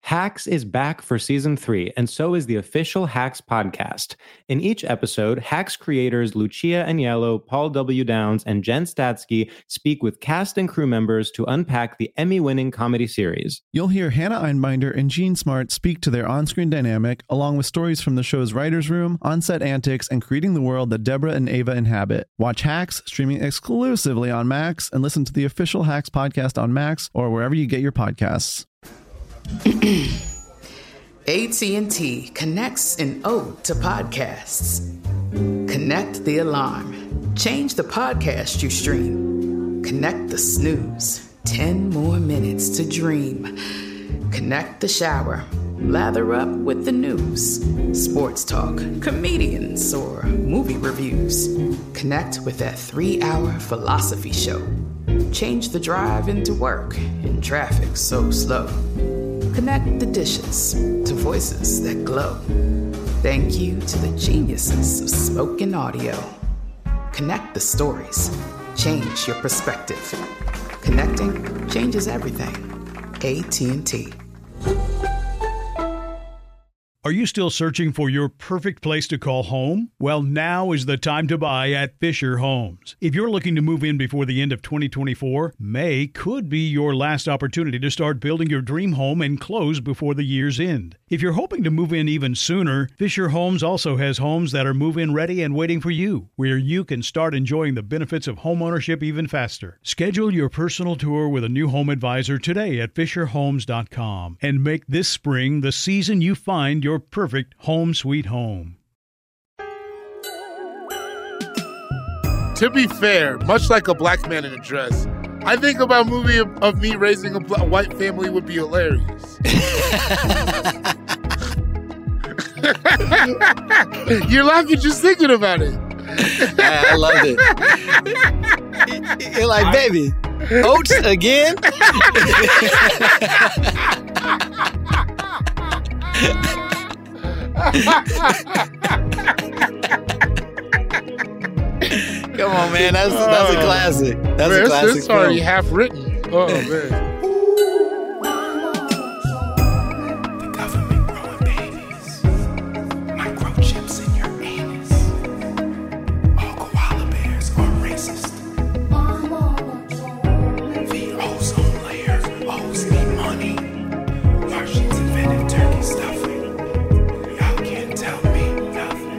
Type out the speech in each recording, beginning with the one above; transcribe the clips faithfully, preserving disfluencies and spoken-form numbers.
Hacks is back for season three, and so is the official Hacks podcast. In each episode, Hacks creators Lucia Aniello, Paul W. Downs, and Jen Statsky speak with cast and crew members to unpack the Emmy-winning comedy series. You'll hear Hannah Einbinder and Gene Smart speak to their on-screen dynamic, along with stories from the show's writer's room, on-set antics, and creating the world that Deborah and Ava inhabit. Watch Hacks, streaming exclusively on Max, and listen to the official Hacks podcast on Max or wherever you get your podcasts. A T and T connects an ode to podcasts. Connect the alarm. Change the podcast you stream. Connect the snooze. Ten more minutes to dream. Connect the shower. Lather up with the news. Sports talk, comedians, or movie reviews. Connect with that three-hour philosophy show. Change the drive into work in traffic so slow. Connect the dishes to voices that glow. Thank you to the geniuses of spoken audio. Connect the stories. Change your perspective. Connecting changes everything. A T and T. Are you still searching for your perfect place to call home? Well, now is the time to buy at Fisher Homes. If you're looking to move in before the end of twenty twenty-four, May could be your last opportunity to start building your dream home and close before the year's end. If you're hoping to move in even sooner, Fisher Homes also has homes that are move-in ready and waiting for you, where you can start enjoying the benefits of homeownership even faster. Schedule your personal tour with a new home advisor today at fisher homes dot com and make this spring the season you find your your perfect home sweet home. To be fair, much like a black man in a dress, I think about a movie of, of me raising a bl- white family would be hilarious. You're laughing just thinking about it. I, I love it. You're like, baby, oats again? Come on, man. That's that's a classic. That's man, a classic. It's already half written. Oh, man. The government growing babies. Microchips in your anus. All koala bears are racist. The ozone layer owes me money. Martians invented turkey stuffing. Y'all can't tell me nothing.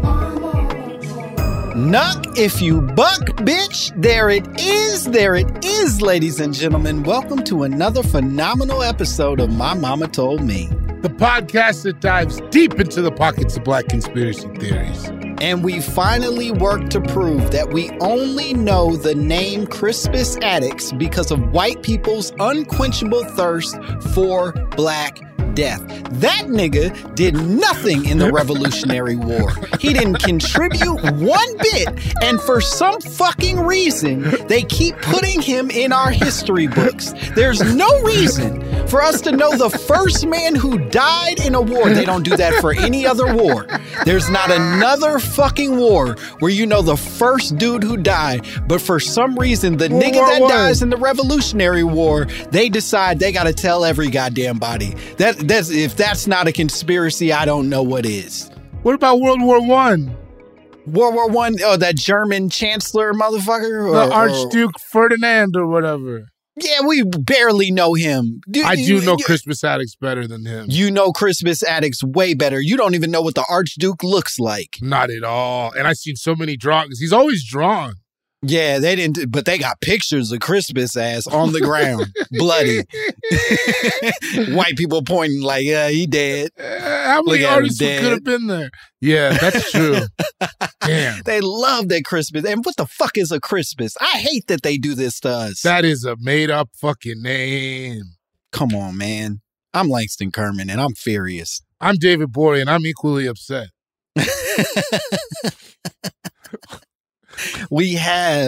Nuck if you buck, bitch. There it is. There it is, ladies and gentlemen. Welcome to another phenomenal episode of My Mama Told Me. The podcast that dives deep into the pockets of black conspiracy theories. And we finally worked to prove that we only know the name Crispus Attucks because of white people's unquenchable thirst for black death. That nigga did nothing in the Revolutionary War. He didn't contribute one bit, and for some fucking reason, they keep putting him in our history books. There's no reason for us to know the first man who died in a war. They don't do that for any other war. There's not another fucking war where you know the first dude who died, but for some reason, the World nigga War that One. dies in the Revolutionary War, they decide they gotta tell every goddamn body. That That's, if that's not a conspiracy, I don't know what is. What about World War One? World War One, oh, that German chancellor motherfucker? The Or- Archduke Ferdinand or whatever. Yeah, we barely know him. Do, I do know you, Crispus Attucks better than him. You know Crispus Attucks way better. You don't even know what the Archduke looks like. Not at all. And I've seen so many drawings. He's always drawn. Yeah, they didn't, but they got pictures of Crispus ass on the ground, bloody. White people pointing like, yeah, he dead. Uh, how many Look at him artists dead. could have been there? Yeah, that's true. Damn. They love that Crispus. And what the fuck is a Crispus? I hate that they do this to us. That is a made up fucking name. Come on, man. I'm Langston Kerman, and I'm furious. I'm David Bory, and I'm equally upset. We have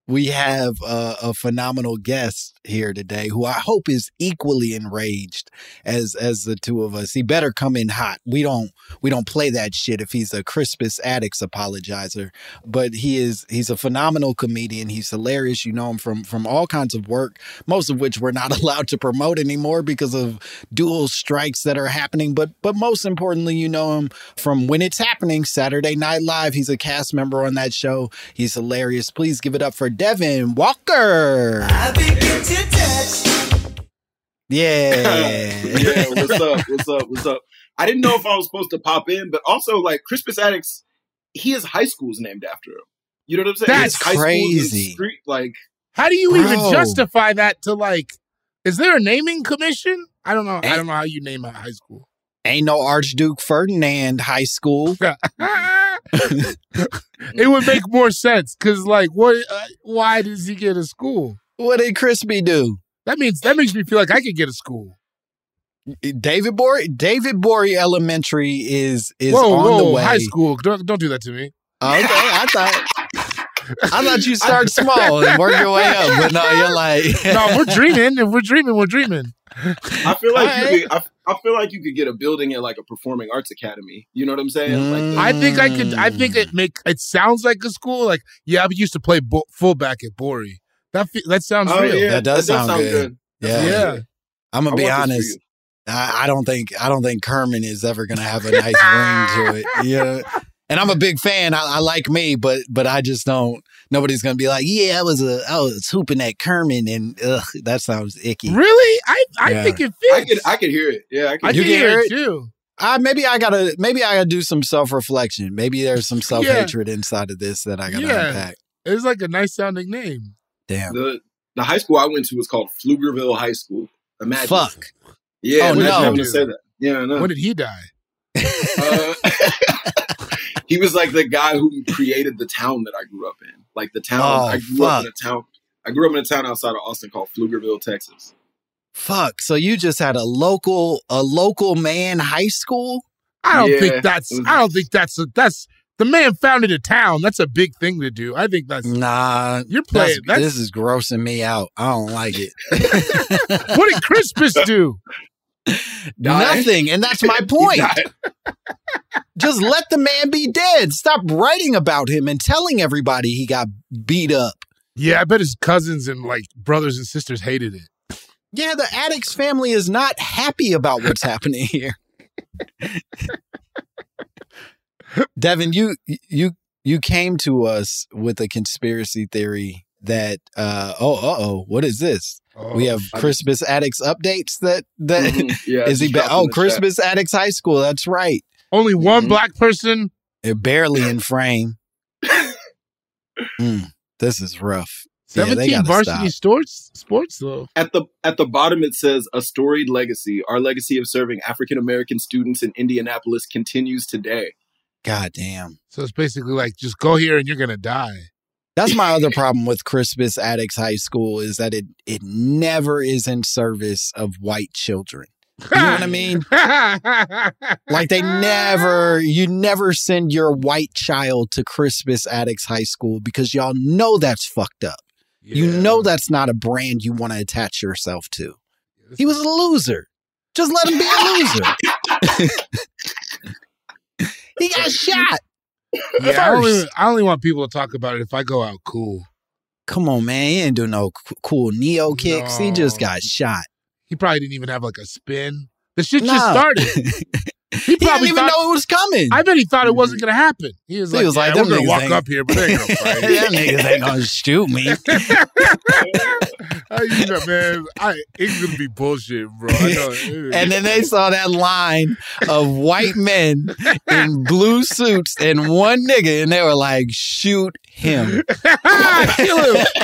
we have a, a phenomenal guest here today who I hope is equally enraged as as the two of us. He better come in hot. We don't we don't play that shit if he's a Crispus Attucks apologizer. But he is he's a phenomenal comedian. He's hilarious. You know him from from all kinds of work, most of which we're not allowed to promote anymore because of dual strikes that are happening. But but most importantly, you know him from When It's Happening, Saturday Night Live. He's a cast member on that show. He's hilarious. Please give it up for Devin Walker. I think it's your touch. Yeah. Yeah, what's up? What's up? What's up? I didn't know if I was supposed to pop in, but also, like, Crispus Attucks, he has high schools named after him. You know what I'm saying? That's His high schools crazy. and Street, like, How do you Bro. even justify that to like? Is there a naming commission? I don't know. I don't know how you name a high school. Ain't no Archduke Ferdinand High School. It would make more sense because, like, what? Uh, why does he get a school? What did Crispy do? That means that makes me feel like I could get a school. David Bory David Bory Elementary is is whoa, on whoa, the way. high school! Don't don't do that to me. Okay, I thought I thought you start small and work your way up, but no, you're like No, we're dreaming. If we're dreaming, we're dreaming. I feel like All you could, I, I feel like you could get a building at like a performing arts academy. You know what I'm saying? Like, Mm. I think I could. I think it make it sounds like a school. Like, yeah, I used to play bo- fullback at Bory. That fe- that sounds oh, real. yeah, That does sound good. That Yeah. sounds Yeah. good. I'm gonna I be want this for honest. you. I, I don't think I don't think Kermit is ever gonna have a nice ring to it. Yeah. And I'm a big fan. I, I like me, but but I just don't. Nobody's gonna be like, yeah, I was a I was hooping at Kermit, and ugh, that sounds icky. Really? I I Yeah. think it fits. I could I could hear it. Yeah, I could. I You can can hear hear it too. Uh, maybe I gotta maybe I gotta do some self reflection. Maybe there's some self hatred inside of this that I gotta Yeah. unpack. It's like a nice sounding name. Damn. the the high school I went to was called Pflugerville High School. Imagine. Fuck. Yeah, Oh, imagine no. having to say that. Yeah, I know. When did he die? Uh, he was like the guy who created the town that I grew up in. Like the town Oh, I grew up in fuck. a town. I grew up in a town outside of Austin called Pflugerville, Texas. Fuck. So you just had a local a local man high school? I don't Yeah. think that's. I don't think that's. A, that's the man founded a town. That's a big thing to do. I think that's. Nah. You're playing. that's- That's, this is grossing me out. I don't like it. what did Crispus do? Nothing. And that's my He point. died. Just let the man be dead. Stop writing about him and telling everybody he got beat up. Yeah, I bet his cousins and like brothers and sisters hated it. Yeah, the Attucks family is not happy about what's happening here. Devin, you you you came to us with a conspiracy theory that uh oh uh oh what is this? Oh, We have I- Crispus Attucks updates that that Mhm. Yeah, is he just ba- dropped in oh the chat. Crispus Attucks High School, that's right. only one Mhm. black person. They're barely in frame. Mm, this is rough. Yeah, they Seventeen gotta varsity stop. sports. Sports though. At the at the bottom it says a storied legacy. Our legacy of serving African American students in Indianapolis continues today. God damn. So it's basically like just go here and you're gonna die. That's my other problem with Crispus Attucks High School is that it it never is in service of white children. You know what I mean? Like they never, you never send your white child to Crispus Attucks High School because y'all know that's fucked up. You Yeah. know that's not a brand you want to attach yourself to. He was a loser. Just let him be a loser. He got shot. Yeah, I only, First. I only want people to talk about it if I go out cool. Come on, man. He didn't do no c- cool neo kicks. He just No. got shot. He probably didn't even have like a spin. The shit No. just started. He He probably didn't even thought, know it was coming. I bet he thought it wasn't gonna happen. He was He like, was yeah, like, we're them gonna niggas walk ain't- up here, but they ain't gonna fight. Them niggas ain't gonna shoot me. Uh, you know, man, I, it's gonna be bullshit, bro. I know. And then they saw that line of white men in blue suits and one nigga, and they were like, shoot him. Kill him.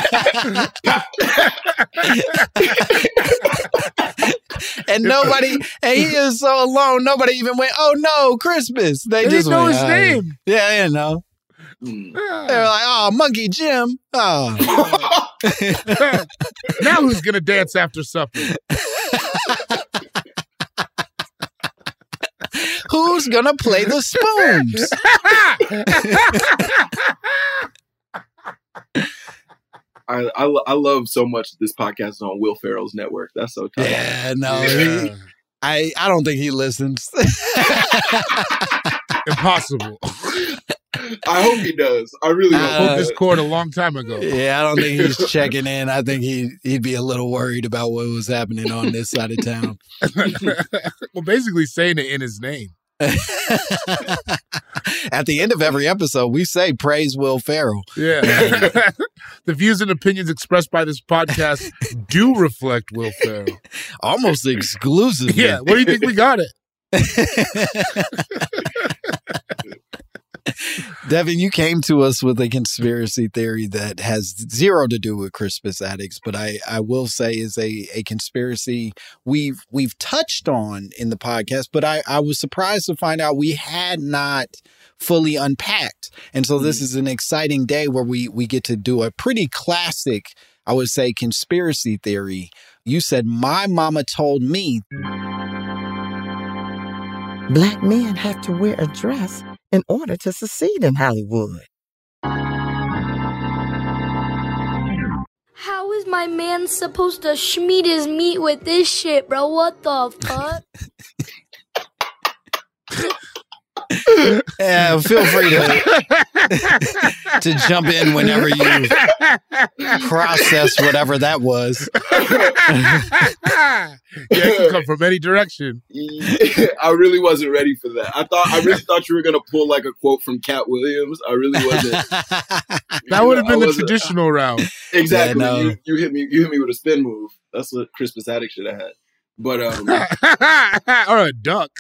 And nobody, and he is so alone, nobody even went, oh no, Crispus. They, They just didn't know went, his "Oh." name. Yeah, they didn't know. Mm. They were like, oh, Monkey Jim. Oh. Now who's gonna dance after supper? Who's gonna play the spoons? I, I, lo- I love so much that this podcast is on Will Ferrell's network. That's so tough. Yeah, no, Yeah. he- I I don't think he listens. Impossible. I hope he does. I really hope Uh, he Broke this does. cord a long time ago. Yeah, I don't think he's checking in. I think he he'd be a little worried about what was happening on this side of town. Well, basically saying it in his name. At the end of every episode, we say praise Will Ferrell. Yeah. The views and opinions expressed by this podcast do reflect Will Ferrell. Almost exclusively. Yeah. What do you think we got it? Devin, you came to us with a conspiracy theory that has zero to do with Crispus Attucks, but I, I will say is a, a conspiracy we've we've touched on in the podcast, but I, I was surprised to find out we had not fully unpacked. And so this is an exciting day where we we get to do a pretty classic, I would say, conspiracy theory. You said, my mama told me. Black men have to wear a dress in order to succeed in Hollywood. How is my man supposed to schmeat his meat with this shit, bro? What the fuck? Yeah, feel free to to jump in whenever you process whatever that was. Yeah, it can come from any direction. I really wasn't ready for that. I thought I really thought you were gonna pull like a quote from Cat Williams. I really wasn't. That would have been I the wasn't- traditional route. Exactly. Yeah, no. you, you hit me. You hit me with a spin move. That's what Crispus Attucks should have had. But um, Or a duck.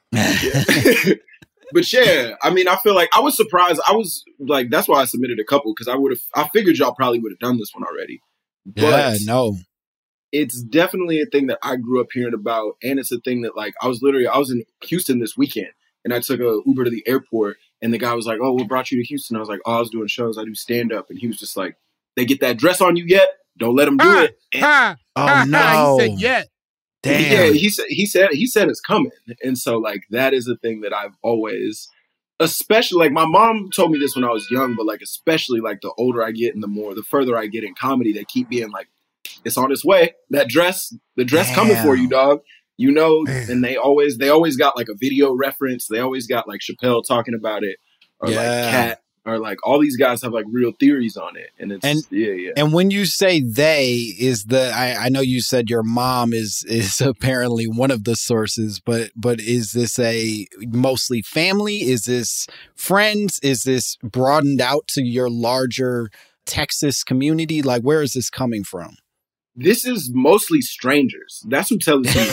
but yeah, I mean, I feel like I was surprised. I was like, that's why I submitted a couple because I would have. I figured y'all probably would have done this one already. But Yeah, no. it's definitely a thing that I grew up hearing about, and it's a thing that like I was literally I was in Houston this weekend, and I took a Uber to the airport, and the guy was like, "Oh, what brought you to Houston?" I was like, "Oh, I was doing shows. I do stand up," and he was just like, "They get that dress on you yet? Don't let them do Ah, it." And- ah, Oh, ah, no. He said, yeah. Damn. Yeah, he said he said he said it's coming, and so like that is a thing that I've always, especially like my mom told me this when I was young, but like especially like the older I get and the more the further I get in comedy, they keep being like, it's on its way. That dress, the dress coming for you, dog. You know, Man. and they always they always got like a video reference. They always got like Chappelle talking about it, or Yeah. like Cat, or like all these guys have like real theories on it, and it's And- yeah, yeah. And when you say they, is the I, I know you said your mom is is apparently one of the sources, but but is this a mostly family? Is this friends? Is this broadened out to your larger Texas community? Like, where is this coming from? This is mostly strangers. That's who tells me.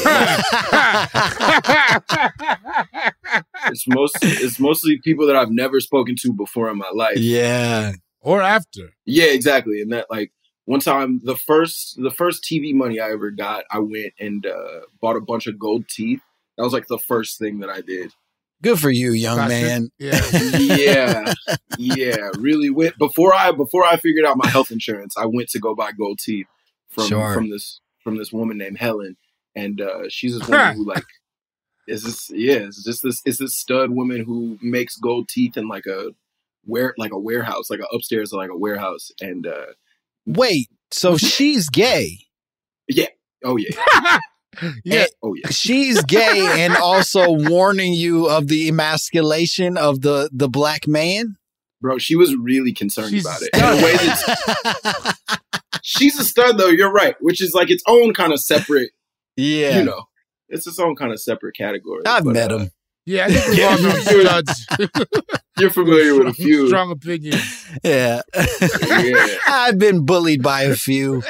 It's most it's mostly people that I've never spoken to before in my life. Yeah. Or after. Yeah, exactly. And that like one time the first the first T V money I ever got, I went and uh, bought a bunch of gold teeth. That was like the first thing that I did. Good for you, young Classic. man. Yeah. Yeah. Yeah. Really went before I before I figured out my health insurance, I went to go buy gold teeth from Sure. from this from this woman named Helen. And uh, she's this woman who like is this yeah, it's just this it's this stud woman who makes gold teeth in like a where like a warehouse, like a upstairs like a warehouse. And uh Wait, so she's gay. yeah. Oh yeah. Yeah. Oh yeah. She's gay and also warning you of the emasculation of the, the black man? Bro, she was really concerned She's about it. a In a way that's she's a stud though, you're right, which is like its own kind of separate, Yeah. you know. It's its own kind of separate category. I've But, met uh, him. Yeah, I think we've all known studs. You're familiar with a few. Strong opinions. Yeah. Yeah. I've been bullied by a few.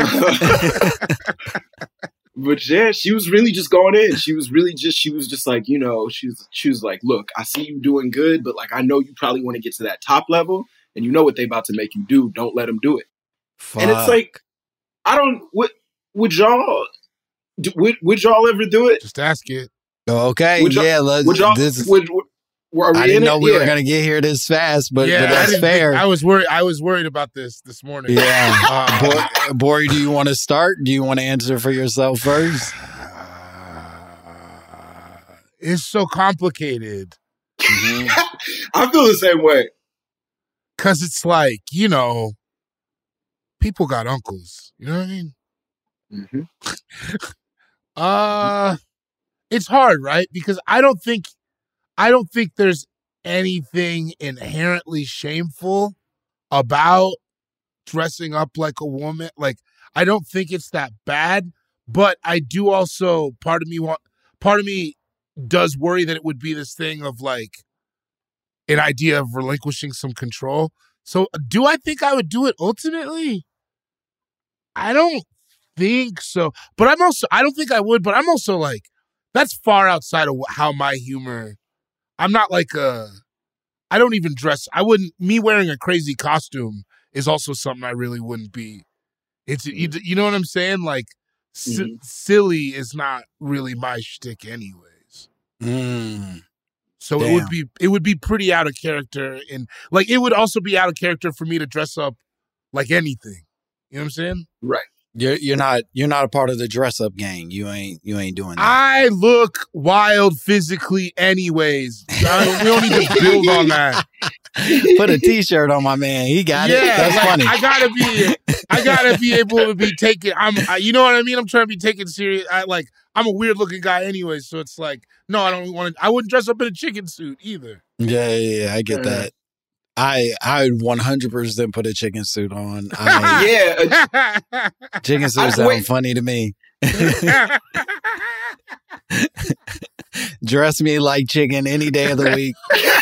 But yeah, she was really just going in. She was really just, she was just like, you know, she was, she was like, look, I see you doing good, but like, I know you probably want to get to that top level and you know what they about to make you do. Don't let them do it. Fuck. And it's like, I don't, would, would y'all, do- would, would y'all ever do it? Just ask it. Okay, Would y'all- yeah, let's, Would y'all, this, would, would, are we I didn't in know it? we Yeah. were going to get here this fast, but, yeah, but I that's didn't fair. think- I was worried. I was worried about this this morning. Yeah. Uh, Bo- Bori, do you want to start? Do you want to answer for yourself first? It's so complicated I feel the same way. because it's like, you know, people got uncles. You know what I mean? Mm-hmm. uh, it's hard, right? Because I don't think, I don't think there's anything inherently shameful about dressing up like a woman. Like, I don't think it's that bad, but I do also, part of me want, part of me does worry that it would be this thing of like an idea of relinquishing some control. So do I think I would do it ultimately? I don't think so. But I'm also, I don't think I would, but I'm also like, that's far outside of how my humor, I'm not like a, I don't even dress, I wouldn't, me wearing a crazy costume is also something I really wouldn't be. It's, you, you know what I'm saying? Like, mm-hmm. s- silly is not really my shtick anyways. Mm. So Damn. it would be, it would be pretty out of character. And like, it would also be out of character for me to dress up like anything. You know what I'm saying? Right. You're you're not you're not a part of the dress up gang. You ain't you ain't doing that. I look wild physically, anyways. I don't, we don't need to build on that. Put a t-shirt on my man. He got yeah, it. That's like, funny. I gotta be. I gotta be able to be taken. I'm. I, you know what I mean? I'm trying to be taken serious. I like. I'm a weird looking guy, anyway. So it's like, no, I don't want to. I wouldn't dress up in a chicken suit either. Yeah, yeah, yeah I get uh, that. I I would one hundred percent put a chicken suit on. I, yeah. Chicken suits sound funny to me. Dress me like chicken any day of the week.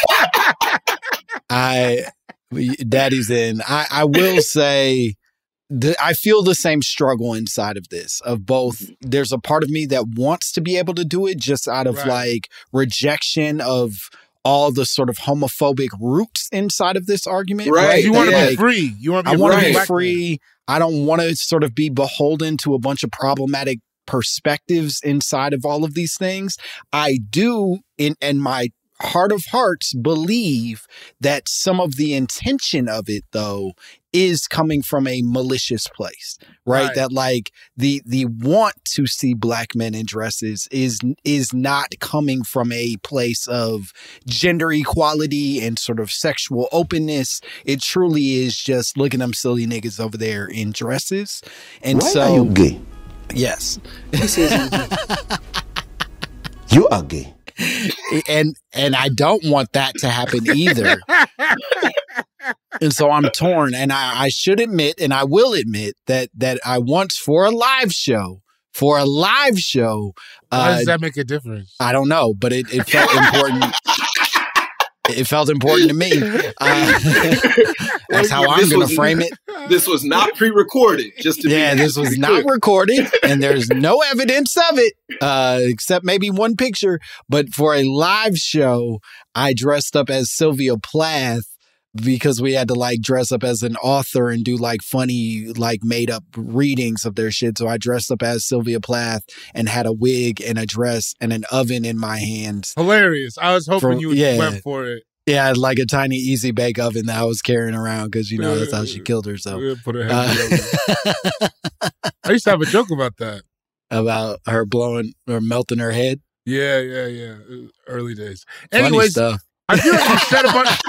I, daddy's in. I, I will say, the, I feel the same struggle inside of this of both. There's a part of me that wants to be able to do it just out of right. like rejection of all the sort of homophobic roots inside of this argument. Right. right? You want to like, be free. You want to be I want right. to be free. I don't want to sort of be beholden to a bunch of problematic perspectives inside of all of these things. I do, in, in my heart of hearts, believe that some of the intention of it, though, is coming from a malicious place, right? right? That like the the want to see black men in dresses is is not coming from a place of gender equality and sort of sexual openness. It truly is just look at them silly niggas over there in dresses. And Why so are you gay? Yes. You are gay. And and I don't want that to happen either. And so I'm torn. And I, I should admit, and I will admit, that that I once, for a live show, for a live show. Why uh, does that make a difference? I don't know, but it, it felt important. It felt important to me. Uh, that's how I'm going to frame it. This was not pre-recorded. Just to yeah, be this was not recorded, and there's no evidence of it, uh, except maybe one picture. But for a live show, I dressed up as Sylvia Plath because we had to like dress up as an author and do like funny, like made up readings of their shit. So I dressed up as Sylvia Plath and had a wig and a dress and an oven in my hands. Hilarious. I was hoping For, you yeah. went for it. Yeah, like a tiny easy bake oven that I was carrying around because, you know, that's how she killed herself. Put her head uh, I used to have a joke about that. About her blowing or melting her head? Yeah, yeah, yeah. Early days. Funny Anyways, stuff. I feel like you said a bunch.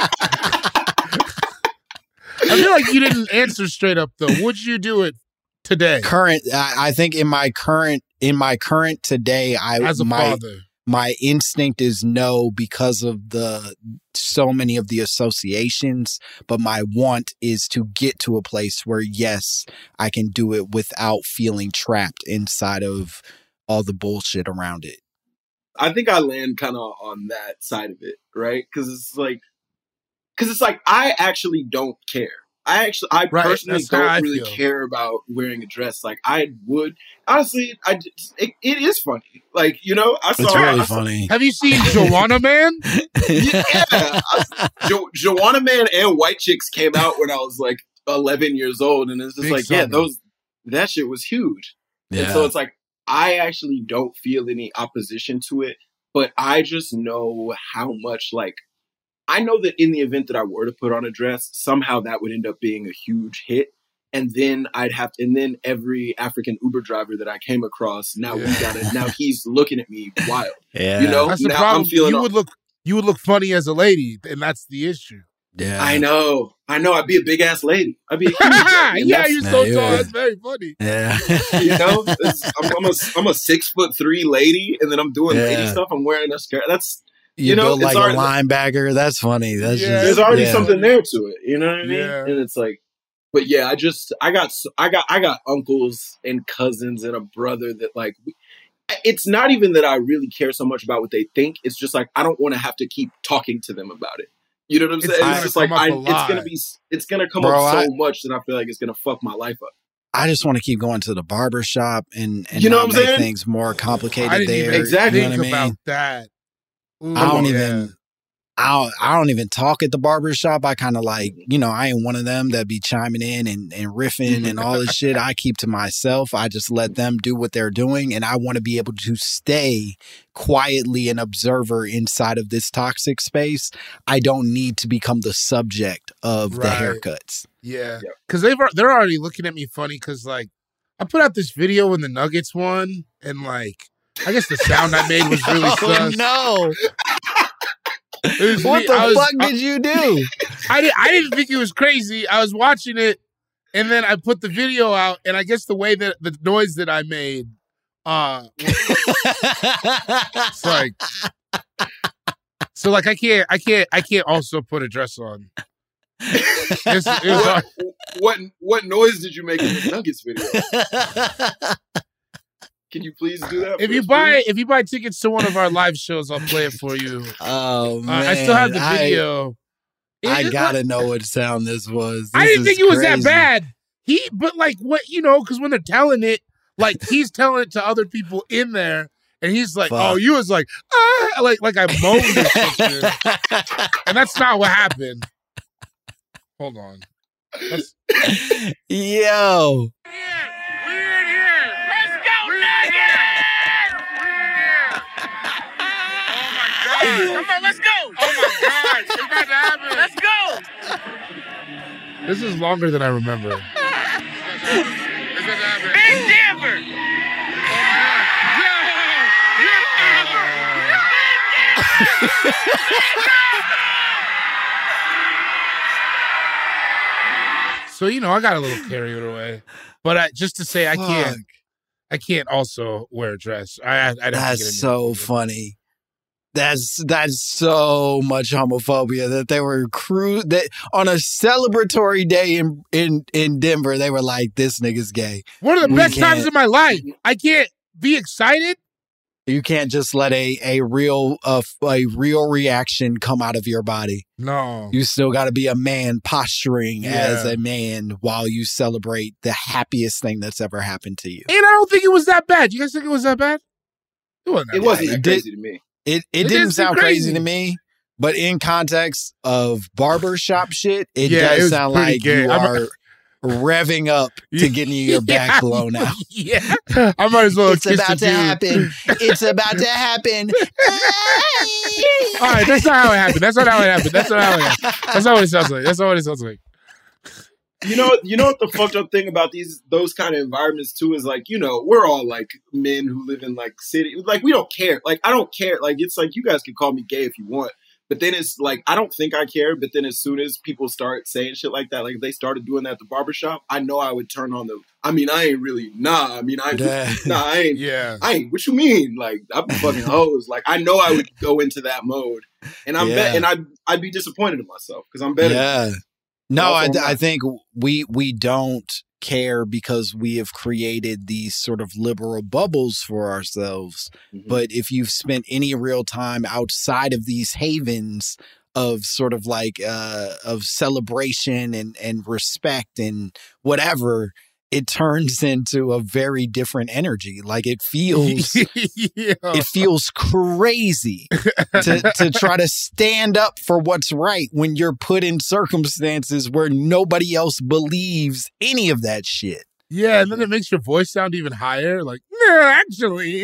I feel like you didn't answer straight up though. Would you do it today? Current, I, I think in my current, in my current today, I as a my, father, my instinct is no because of the so many of the associations. But my want is to get to a place where yes, I can do it without feeling trapped inside of all the bullshit around it. I think I land kind of on that side of it, right? Because it's like. Because it's like, I actually don't care. I actually, I right, personally don't really feel. care about wearing a dress. Like, I would, honestly, I just, it, it is funny. Like, you know, I saw. It's really I saw, funny. Have you seen Joanna Man? Yeah. I, jo, Joanna Man and White Chicks came out when I was like eleven years old. And it's just Big like, summer. yeah, those, that shit was huge. Yeah. And so it's like, I actually don't feel any opposition to it, but I just know how much, like, I know that in the event that I were to put on a dress, somehow that would end up being a huge hit. And then I'd have to, and then every African Uber driver that I came across, now yeah. we gotta, now he's looking at me wild. Yeah. You know, that's the now problem. I'm feeling you all, would look, you would look funny as a lady, and that's the issue. Yeah. I know. I know. I'd be a big ass lady. I'd be a huge lady. Yeah, you're so Yeah, tall. yeah. That's very funny. Yeah. You know, it's, I'm, I'm a I'm a six foot three lady, and then I'm doing Yeah. lady stuff. I'm wearing a skirt. That's You, You know, build it's like already- a linebacker. That's funny. That's Yeah. just there's already yeah. something there to it. You know what I mean? Yeah. And it's like, but yeah, I just I got s- I got I got uncles and cousins and a brother that like. It's not even that I really care so much about what they think. It's just like I don't want to have to keep talking to them about it. You know what I'm It's saying? gonna It's just come like up I, a it's lot. gonna be it's gonna come Bro, up so I- much that I feel like it's gonna fuck my life up. I just want to keep going to the barber shop and, and You know not what I'm make saying? things more complicated I didn't there. even Exactly. You know think what I mean? about that. Ooh, I don't yeah. even I don't, I don't even talk at the barber shop. I kind of like, you know, I ain't one of them that be chiming in and, and riffing and all this shit. I keep to myself. I just let them do what they're doing. And I want to be able to stay quietly an observer inside of this toxic space. I don't need to become the subject of the Right. haircuts. Yeah, Yep. because they've they're already looking at me funny because like I put out this video in the Nuggets one, and like I guess the sound I made was really Oh, sus. no. It was What me- the I was- fuck I- did you do? I didn't I didn't think it was crazy. I was watching it, and then I put the video out, and I guess the way that the noise that I made, uh, it's like so like I can't I can't I can't also put a dress on. It's, it was hard. What what noise did you make in the Nuggets video? Can you please do that? If for you us, buy please? if you buy tickets to one of our live shows, I'll play it for you. Oh, Uh, man. I still have the I- video. I, It- it- gotta know what sound this was. I This didn't is think it was that crazy. bad. He, but like what you know, because when they're telling it, like he's telling it to other people in there, and he's like, Fuck. "Oh, you was like, ah," like like I moaned or something, and that's not what happened. Hold on. That's- Yo. Come on, let's go! Oh my god, it's about to happen. Let's go! This is longer than I remember. Big Denver! So you know, I got a little carried away, but I, just to say, I can't, Fuck. I can't also wear a dress. I, I I'd have to get That's into so it. funny. That's that's so much homophobia that they were cru- that on a celebratory day in in in Denver. They were like, "This nigga's gay." One of the We best times can't- of my life. I can't be excited. You can't just let a a real uh, a real reaction come out of your body. No. You still got to be a man posturing as Yeah. a man while you celebrate the happiest thing that's ever happened to you. And I don't think it was that bad. You guys think it was that bad? It wasn't. That It wasn't it that did- crazy to me. It it, It didn't didn't seem sound crazy. crazy. to me, but in context of barbershop shit, it Yeah, it does was sound pretty like gay. you I'm- are revving up to getting your back Yeah. blown out. Yeah, I might as well. It's kiss about the to dude. happen. It's about to happen. All right, that's not how it happened. That's not how it happened. That's not how it happened. That's not what it sounds like. That's not what it sounds like. You know, you know what the fucked up thing about these those kind of environments too is like, you know, we're all like men who live in like city, like we don't care. Like I don't care. Like it's like you guys can call me gay if you want, but then it's like I don't think I care. But then as soon as people start saying shit like that, like if they started doing that at the barbershop, I know I would turn on the. I mean, I ain't really nah. I mean, I Yeah. nah. I ain't. Yeah. I ain't. What you mean? Like I'm fucking hoes. Like I know I would go into that mode, and I'm Yeah. bet, and I'd I'd be disappointed in myself because I'm better. Yeah. No, I, Also, I think we we don't care because we have created these sort of liberal bubbles for ourselves. Mhm. But if you've spent any real time outside of these havens of sort of like uh, of celebration and and respect and whatever, it turns into a very different energy. Like it feels yeah. it feels crazy to, to try to stand up for what's right when you're put in circumstances where nobody else believes any of that shit. Yeah, and then it makes your voice sound even higher. Like, no, actually,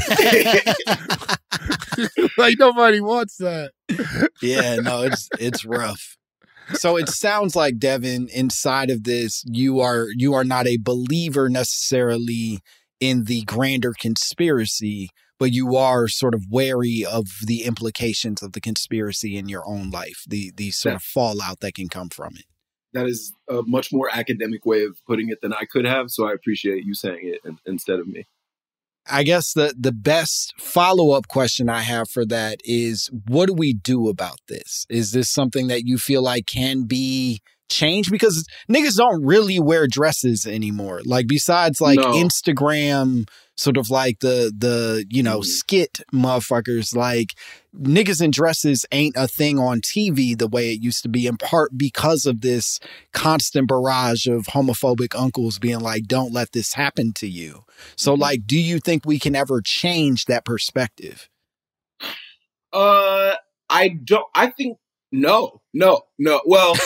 like nobody wants that. Yeah, no, it's it's rough. So it sounds like, Devin, inside of this, you are you are not a believer necessarily in the grander conspiracy, but you are sort of wary of the implications of the conspiracy in your own life, the the sort Yeah. of fallout that can come from it. That is a much more academic way of putting it than I could have. So I appreciate you saying it in, instead of me. I guess the, the best follow-up question I have for that is, what do we do about this? Is this something that you feel like can be changed? Because niggas don't really wear dresses anymore. Like, besides like No. Instagram, sort of like the, the you know, Mhm. skit motherfuckers, like niggas in dresses ain't a thing on T V the way it used to be, in part because of this constant barrage of homophobic uncles being like, don't let this happen to you. So, like, do you think we can ever change that perspective? Uh, I don't, I think, no, no, no. Well,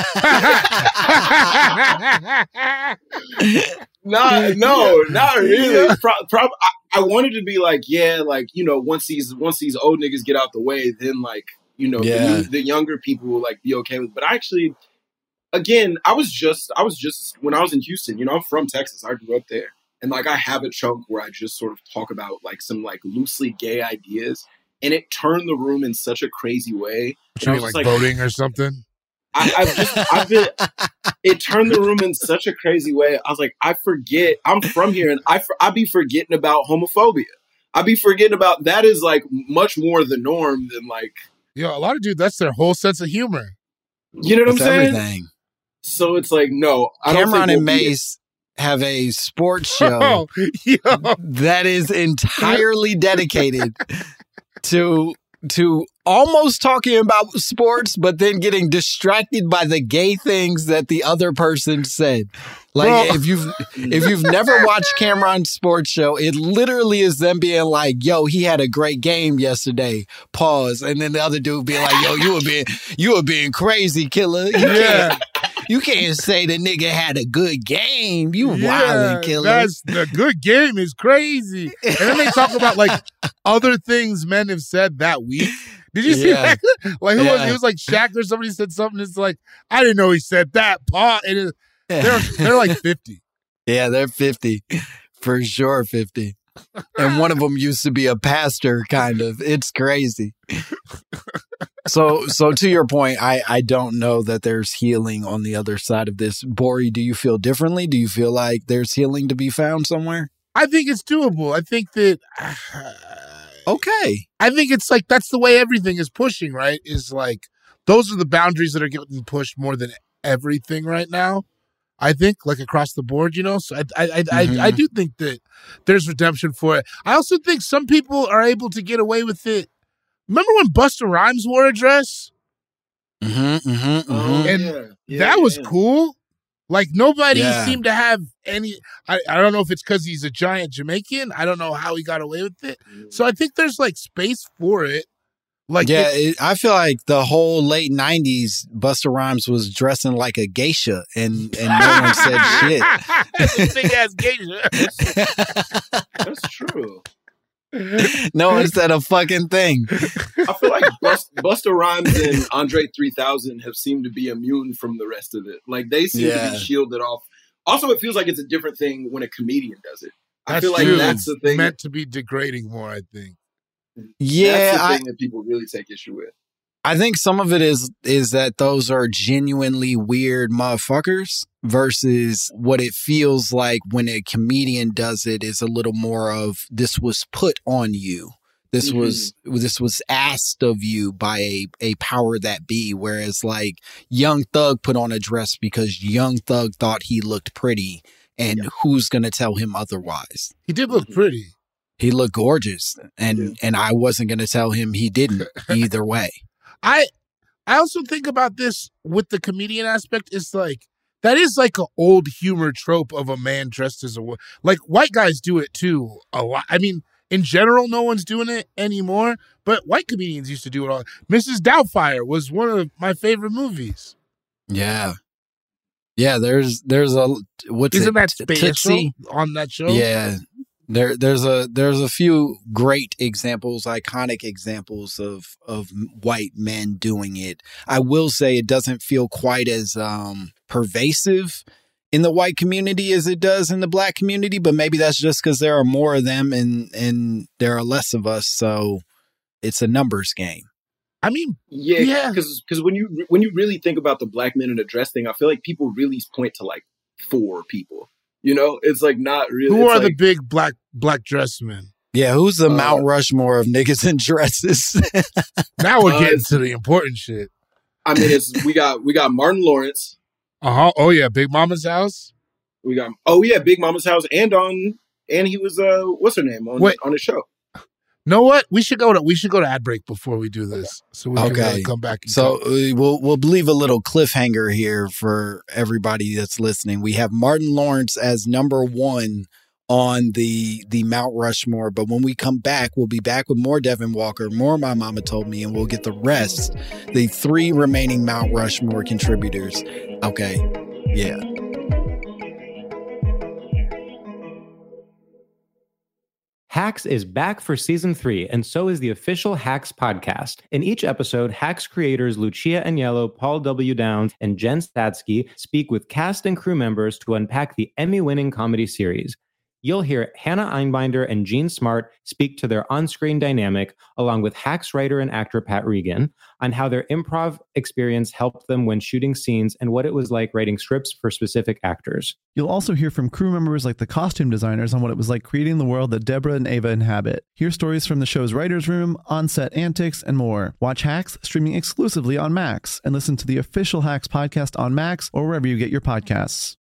no, no, not really. Pro- prob- I, I wanted to be like, yeah, like, you know, once these, once these old niggas get out the way, then like, you know, Yeah. the, new- the younger people will like be okay with. But I actually, again, I was just, I was just when I was in Houston. You know, I'm from Texas. I grew up there, and like I have a chunk where I just sort of talk about like some like loosely gay ideas, and it turned the room in such a crazy way. What you And I mean, was like, just voting or something? I, I've just, I've been, it turned the room in such a crazy way. I was like, I forget, I'm from here, and I, I be forgetting about homophobia. I be forgetting about that is like much more the norm than like, Yo, a lot of dudes, that's their whole sense of humor. you know what I'm That's saying? everything. So it's like, no, I don't Cameron think and we'll be- Mace have a sports show Oh, yo. that is entirely dedicated to to almost talking about sports, but then getting distracted by the gay things that the other person said. Like, Bro. if you've if you've never watched Cameron's sports show, it literally is them being like, "Yo, he had a great game yesterday." Pause, and then the other dude being like, "Yo, you were being you were being crazy, killer. You Yeah. can't you can't say the nigga had a good game. You Yeah, wildin', killer." That's the good game is crazy. And then they talk about like other things men have said that week. Did you see Yeah. that? Like, who was Yeah. it? Was like Shaq or somebody said something. It's like, I didn't know he said that. Paul, and it, they're they're like fifty. Yeah, they're fifty. For sure, fifty. And one of them used to be a pastor, kind of. It's crazy. So, so to your point, I, I don't know that there's healing on the other side of this. Bori, do you feel differently? Do you feel like there's healing to be found somewhere? I think it's doable. I think that. Okay. I think it's like that's the way everything is pushing, right? Is like those are the boundaries that are getting pushed more than everything right now. I think, like across the board, you know. So I, I, I, Mhm. I, I do think that there's redemption for it. I also think some people are able to get away with it. Remember when Busta Rhymes wore a dress? Mm-hmm, mm-hmm, Oh, mm-hmm. And yeah. Yeah, that was yeah. cool. Like nobody Yeah. seemed to have any. I, I don't know if it's because he's a giant Jamaican. I don't know how he got away with it. So I think there's like space for it. Like yeah, it- it, I feel like the whole late nineties, Busta Rhymes was dressing like a geisha, and, and no one said shit. Big ass geisha. That's true. No one said a fucking thing. I feel like Bust, Busta Rhymes and Andre three thousand have seemed to be immune from the rest of it. Like they seem to Yeah. be shielded off. Also, it feels like it's a different thing when a comedian does it. I That's feel like true. that's the thing. Meant to be degrading more, I think. Yeah, that's the I, thing that people really take issue with. I think some of it is is that those are genuinely weird motherfuckers versus what it feels like when a comedian does it is a little more of this was put on you. This Mhm. was this was asked of you by a, a power that be, whereas like Young Thug put on a dress because Young Thug thought he looked pretty, and who's gonna tell him otherwise? He did look pretty. He looked gorgeous, and and I wasn't gonna tell him he didn't either way. I I also think about this with the comedian aspect. It's like that is like an old humor trope of a man dressed as a woman. Like white guys do it too a lot. I mean, in general, no one's doing it anymore, but white comedians used to do it all. Missus Doubtfire was one of my favorite movies. Yeah. Yeah, there's there's a what's Isn't it? that Space Tootsie? on that show? Yeah. There there's a there's a few great examples, iconic examples of of white men doing it. I will say it doesn't feel quite as um pervasive in the white community as it does in the black community, but maybe that's just because there are more of them and and there are less of us, so it's a numbers game. I mean, yeah, because because when you when you really think about the black men in a dress thing, I feel like people really point to like four people. You know, it's like not really. Who are like, the big black black dress men? Yeah, who's the uh, Mount Rushmore of niggas in dresses? Now we're Uh, getting to the important shit. I mean, it's we got we got Martin Lawrence. Uh huh. Oh yeah, Big Mama's house. We got oh yeah, Big Mama's house, and on and he was uh what's her name on Wait. on the show. Know what? We should go to we should go to ad break before we do this, so we can Okay. uh, come back. And So come. uh, we'll we'll leave a little cliffhanger here for everybody that's listening. We have Martin Lawrence as number one on the the Mount Rushmore, but when we come back, we'll be back with more Devin Walker, more My Mama Told Me, and we'll get the rest, the three remaining Mount Rushmore contributors. Okay, yeah. Hacks is back for season three, and so is the official Hacks podcast. In each episode, Hacks creators Lucia Aniello, Paul W. Downs, and Jen Statsky speak with cast and crew members to unpack the Emmy-winning comedy series. You'll hear Hannah Einbinder and Jean Smart speak to their on-screen dynamic, along with Hacks writer and actor Pat Regan, on how their improv experience helped them when shooting scenes and what it was like writing scripts for specific actors. You'll also hear from crew members like the costume designers on what it was like creating the world that Deborah and Ava inhabit. Hear stories from the show's writer's room, on-set antics, and more. Watch Hacks streaming exclusively on Max, and listen to the official Hacks podcast on Max or wherever you get your podcasts.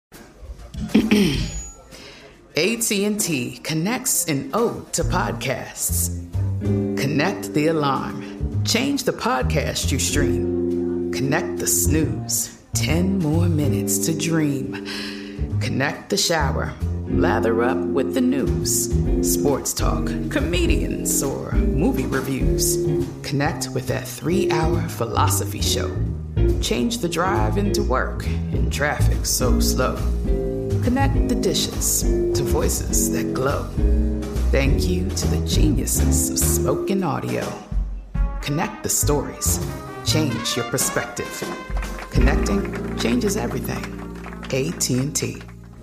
A T and T connects an ode to podcasts. Connect the alarm. Change the podcast you stream. Connect the snooze. Ten more minutes to dream. Connect the shower. Lather up with the news. Sports talk, comedians, or movie reviews. Connect with that three-hour philosophy show. Change the drive into work in traffic so slow. Connect the dishes to voices that glow. Thank you to the geniuses of spoken audio. Connect the stories. Change your perspective. Connecting changes everything. A T and T.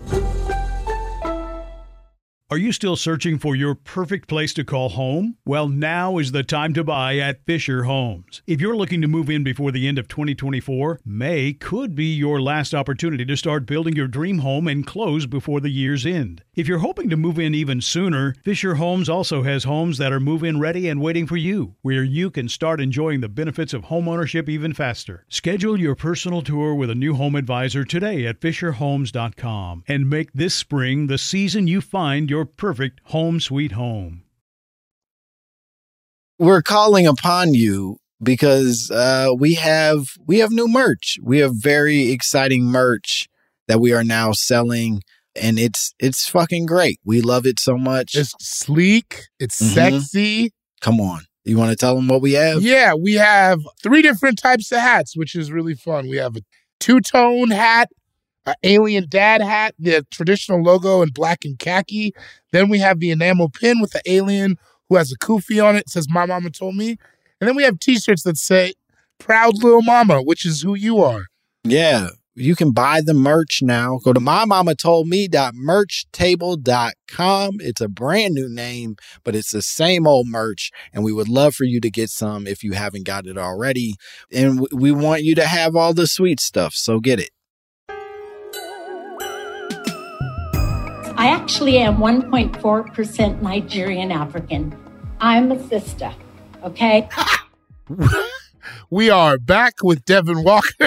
Are you still searching for your perfect place to call home? Well, now is the time to buy at Fisher Homes. If you're looking to move in before the end of twenty twenty-four, May could be your last opportunity to start building your dream home and close before the year's end. If you're hoping to move in even sooner, Fisher Homes also has homes that are move-in ready and waiting for you, where you can start enjoying the benefits of homeownership even faster. Schedule your personal tour with a new home advisor today at fisher homes dot com and make this spring the season you find your perfect home sweet home. We're calling upon you because uh, we have we have new merch. We have very exciting merch that we are now selling, and it's it's fucking great. We love it so much. It's sleek. It's Mhm. sexy. Come on. You want to tell them what we have? Yeah, we have three different types of hats, which is really fun. We have a two-tone hat, an alien dad hat, the traditional logo in black and khaki. Then we have the enamel pin with the alien who has a kufi on it. It says, My Mama Told Me. And then we have t-shirts that say, Proud Little Mama, which is who you are. Yeah. You can buy the merch now. Go to my mama told me dot merch table dot com. It's a brand new name, but it's the same old merch. And we would love for you to get some if you haven't got it already. And w- we want you to have all the sweet stuff. So get it. I actually am one point four percent Nigerian African. I'm a sister, okay? We are back with Devin Walker.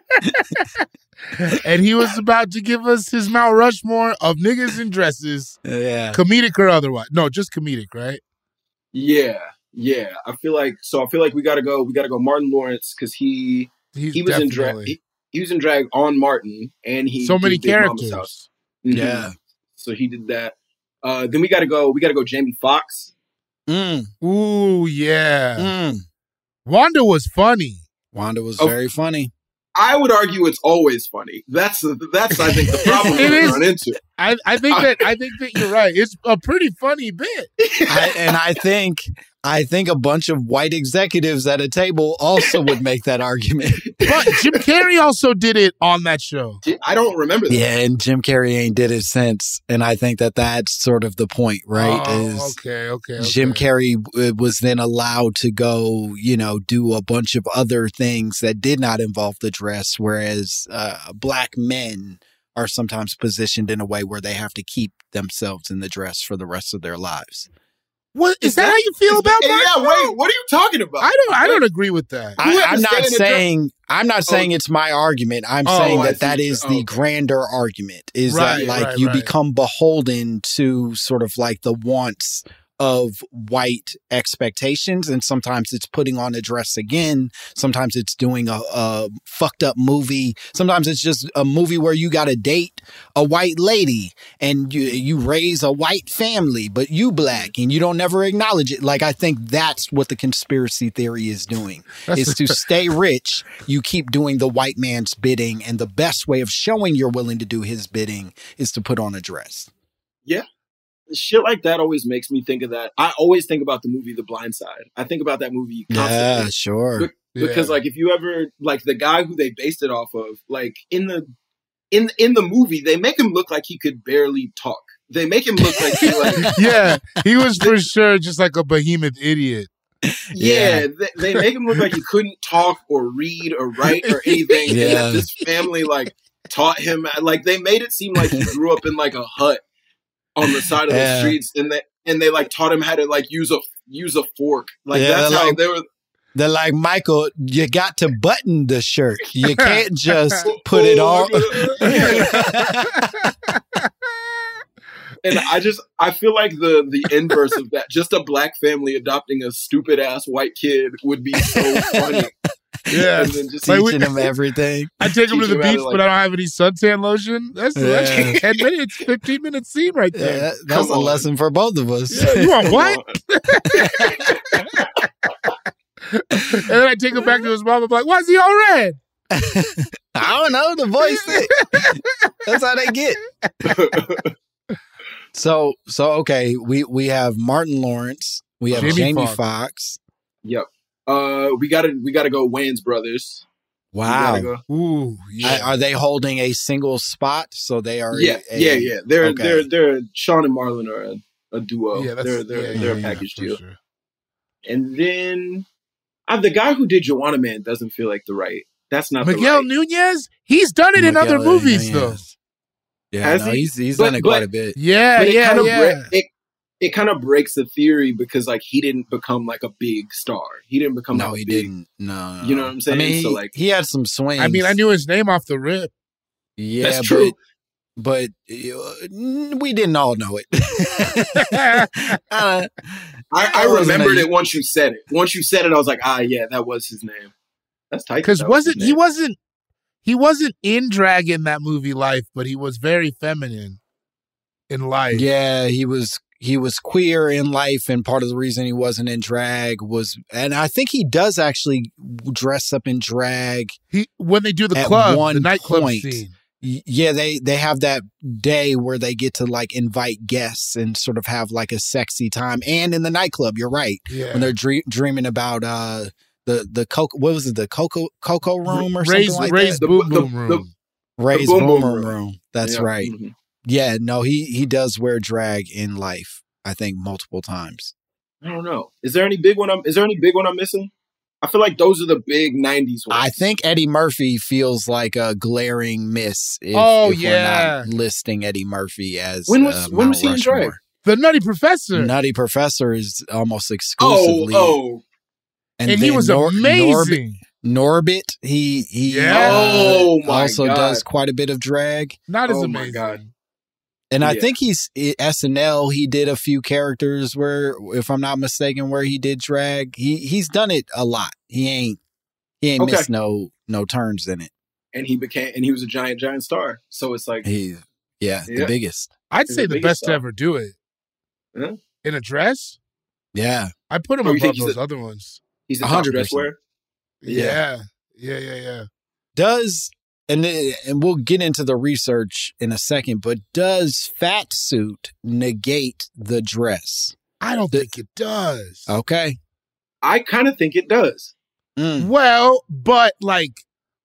And he was about to give us his Mount Rushmore of niggas in dresses. Yeah. Comedic or otherwise. No, just comedic, right? Yeah, yeah. I feel like so. I feel like we gotta go. We gotta go Martin Lawrence because he He's he was in drag. definitely- He, he was in drag on Martin, and he So many did Big Mama's characters. House. Mhm. Yeah. So he did that. Uh, then we gotta go. We gotta go Jamie Foxx. Mm, Ooh, yeah. mm. Wanda was funny. Wanda was Oh. very funny. I would argue it's always funny. That's that's I think the problem It we is. run into. I, I think that I think that you're right. It's a pretty funny bit. I, and I think I think a bunch of white executives at a table also would make that argument. But Jim Carrey also did it on that show. I don't remember that. Yeah, and Jim Carrey ain't did it since. And I think that that's sort of the point, right? Oh, is okay, okay, okay. Jim Carrey uh, was then allowed to go, you know, do a bunch of other things that did not involve the dress, whereas uh, black men are sometimes positioned in a way where they have to keep themselves in the dress for the rest of their lives. What is, is that, that? How you feel about that? Yeah, wait. What are you talking about? I don't. I don't agree with that. I, I'm not saying. I'm not saying oh. it's my argument. I'm oh, saying that that is the oh. grander argument. Is right, that like right, you right. become beholden to sort of like the wants of white expectations, and sometimes it's putting on a dress again, sometimes it's doing a, a fucked up movie, sometimes it's just a movie where you gotta date a white lady and you you raise a white family, but you black and you don't never acknowledge it. Like, I think that's what the conspiracy theory is doing, is to stay rich. You keep doing the white man's bidding, and the best way of showing you're willing to do his bidding is to put on a dress. Yeah. Shit like that always makes me think of that. I always think about the movie The Blind Side. I think about that movie constantly. Yeah, sure. Be- because, yeah. like, if you ever, like, the guy who they based it off of, like, in the in in the movie, they make him look like he could barely talk. They make him look like he, like... yeah, he was for sure just like a behemoth idiot. Yeah, yeah. They, they make him look like he couldn't talk or read or write or anything. Yeah. And yet this family, like, taught him... Like, they made it seem like he grew up in, like, a hut on the side of the yeah. streets, and they and they like taught him how to like use a use a fork. Like yeah, that's how like, they were. They're like, Michael, you got to button the shirt. You can't just put it on. And I just I feel like the the inverse of that, just a black family adopting a stupid ass white kid would be so funny. Yeah, and then just teaching like we, him everything. I take him to the beach, like, but I don't have any suntan lotion. That's, yeah. that's ten minutes, fifteen minute scene right there. Yeah, that, that's Come a on. lesson for both of us. Yeah, you want what? And then I take him back to his mom. I'm like, "Why's he all red?" I don't know. The voice thing. That's how they get. So, so okay, we we have Martin Lawrence. We have Jamie, Jamie Foxx. Foxx. Yep. Uh, we gotta we gotta go Wayans brothers. Wow. Go. Ooh. Yeah. Are, are they holding a single spot? So they are. Yeah. A, yeah. Yeah. They're okay. they're they're Sean and Marlon are a, a duo. Yeah. They're they're yeah, they're yeah, a package yeah, deal. Sure. And then uh, the guy who did Joanna Man doesn't feel like the right. That's not Miguel the right. Nunez. He's done it Miguel in other movies Nunez. though. Yeah, Has no, he? he's he's but, done it but, quite a bit. Yeah, yeah, kind of yeah. Break, it, it kind of breaks the theory because like he didn't become like a big star. He didn't become no, like he big, didn't. No, no, you know what I'm saying? I mean, so he, like he had some swings. I mean, I knew his name off the rip. Yeah, that's true. But, but uh, we didn't all know it. uh, I, I remembered it once you said it. Once you said it, I was like, ah, yeah, that was his name. That's tight. Because wasn't he wasn't he wasn't in drag in that movie Life, but he was very feminine in Life. Yeah, he was. He was queer in Life, and part of the reason he wasn't in drag was, and I think he does actually dress up in drag. He when they do the club, one the nightclub point. scene. Yeah, they they have that day where they get to like invite guests and sort of have like a sexy time, and in the nightclub, you're right, yeah. when they're dream, dreaming about uh the the coco what was it the coco coco room or Ray's, something like Ray's that. Boom the, Boom the, Room. The, Ray's the boom, Boom boom Room. room. room. That's yeah. right. Mm-hmm. Yeah, no, he he does wear drag in Life. I think multiple times. I don't know. Is there any big one? I'm, is there any big one I'm missing? I feel like those are the big nineties ones. I think Eddie Murphy feels like a glaring miss. If, oh if yeah, we're not listing Eddie Murphy as when was uh, when was he in drag? The Nutty Professor. Nutty Professor is almost exclusively. Oh, oh, and, and he was Nor- amazing. Nor- Norbit, he he yeah. uh, oh, my also God. does quite a bit of drag. Not as oh amazing. My God. And I yeah. think he's S N L. He did a few characters where, if I'm not mistaken, where he did drag. He he's done it a lot. He ain't he ain't okay. missed no no turns in it. And he became and he was a giant giant star. So it's like he yeah, yeah. the biggest. I'd He's say the, the best star. to ever do it. Huh? In a dress. Yeah, I put him oh, above those a, other ones. He's a top dress wearer. Yeah. yeah, yeah, yeah, yeah. Does. And and we'll get into the research in a second, but does fat suit negate the dress? I don't the, think it does. Okay. I kind of think it does. Mm. Well, but like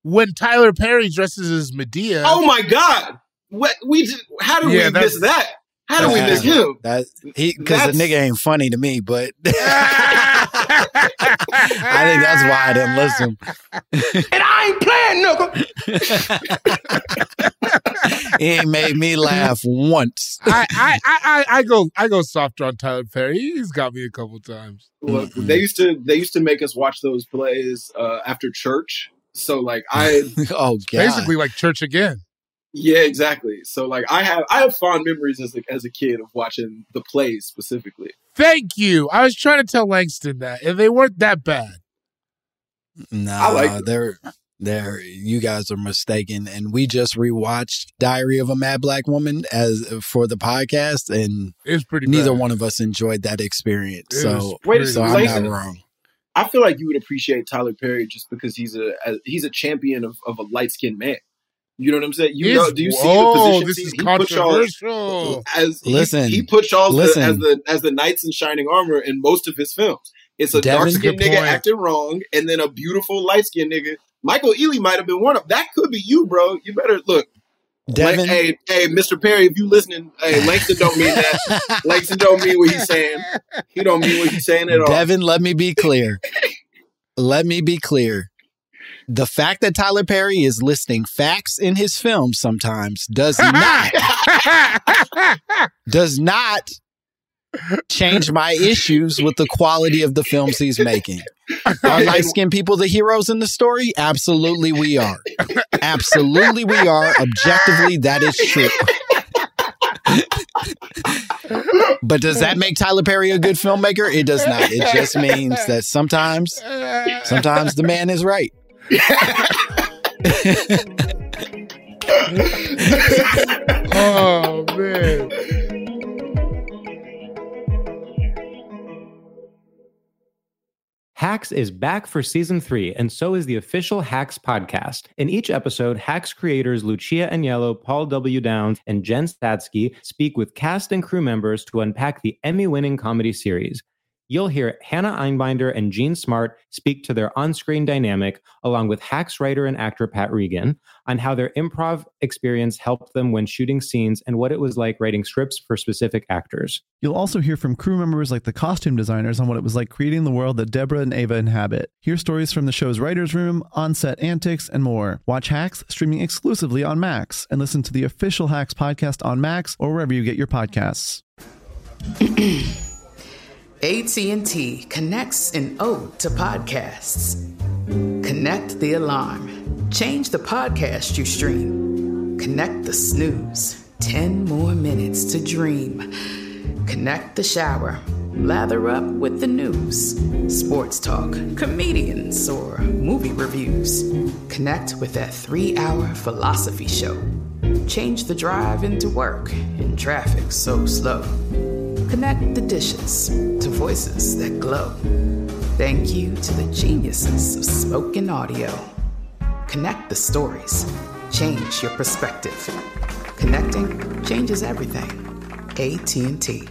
when Tyler Perry dresses as Medea. Oh my God! What we? Just, how did Yeah, we that's- miss that? How do we Yeah. miss him? That he because the That's- nigga ain't funny to me, but I think that's why I didn't listen. And I ain't playing, nigga. He ain't made me laugh once. I, I, I, I, I go I go softer on Tyler Perry. He's got me a couple times. Well, they used to they used to make us watch those plays uh, after church. So like I oh god, Basically like church again. yeah exactly. So like I have I have fond memories as a, as a kid of watching the plays specifically. Thank you. I was trying to tell Langston that, and they weren't that bad. No, I like them. they're they're you guys are mistaken. And we just rewatched Diary of a Mad Black Woman as for the podcast, and It was pretty neither bad. one of us enjoyed that experience. It So, was Wait a so second, I'm Langston. not wrong. I feel like you would appreciate Tyler Perry just because he's a, a he's a champion of, of a light skinned man. You know what I'm saying? You Is- know? Do you see Whoa, the position? this he, is he puts y'all controversial. as he- Listen, He, puts y'all listen. as the as the knights in shining armor in most of his films. It's a Devin, dark skinned good nigga point. acting wrong, and then a beautiful light skinned nigga. Michael Ealy might have been one of that. Could be you, bro. You better look. Devin, Lang- hey, hey, Mister Perry, if you listening, hey, Langston don't mean that. Langston don't mean what he's saying. He don't mean what he's saying at all. Devin, let me be clear. Let me be clear. The fact that Tyler Perry is listing facts in his films sometimes does not does not change my issues with the quality of the films he's making. Are light-skinned people the heroes in the story? Absolutely we are. Absolutely we are. Objectively, that is true. But does that make Tyler Perry a good filmmaker? It does not. It just means that sometimes, sometimes the man is right. Oh man. Hacks is back for season three, and so is the official Hacks podcast. In each episode, Hacks creators Lucia Aniello, Paul W. Downs, and Jen Statsky speak with cast and crew members to unpack the Emmy-winning comedy series. You'll hear Hannah Einbinder and Jean Smart speak to their on-screen dynamic, along with Hacks writer and actor Pat Regan, on how their improv experience helped them when shooting scenes and what it was like writing scripts for specific actors. You'll also hear from crew members like the costume designers on what it was like creating the world that Deborah and Ava inhabit. Hear stories from the show's writer's room, on-set antics, and more. Watch Hacks streaming exclusively on Max, and listen to the official Hacks podcast on Max or wherever you get your podcasts. A T and T connects an ode to podcasts. Connect the alarm. Change the podcast you stream. Connect the snooze. Ten more minutes to dream. Connect the shower. Lather up with the news. Sports talk, comedians, or movie reviews. Connect with that three-hour philosophy show. Change the drive into work in traffic so slow. Connect the dishes to voices that glow. Thank you to the geniuses of spoken audio. Connect the stories. Change your perspective. Connecting changes everything. A T and T.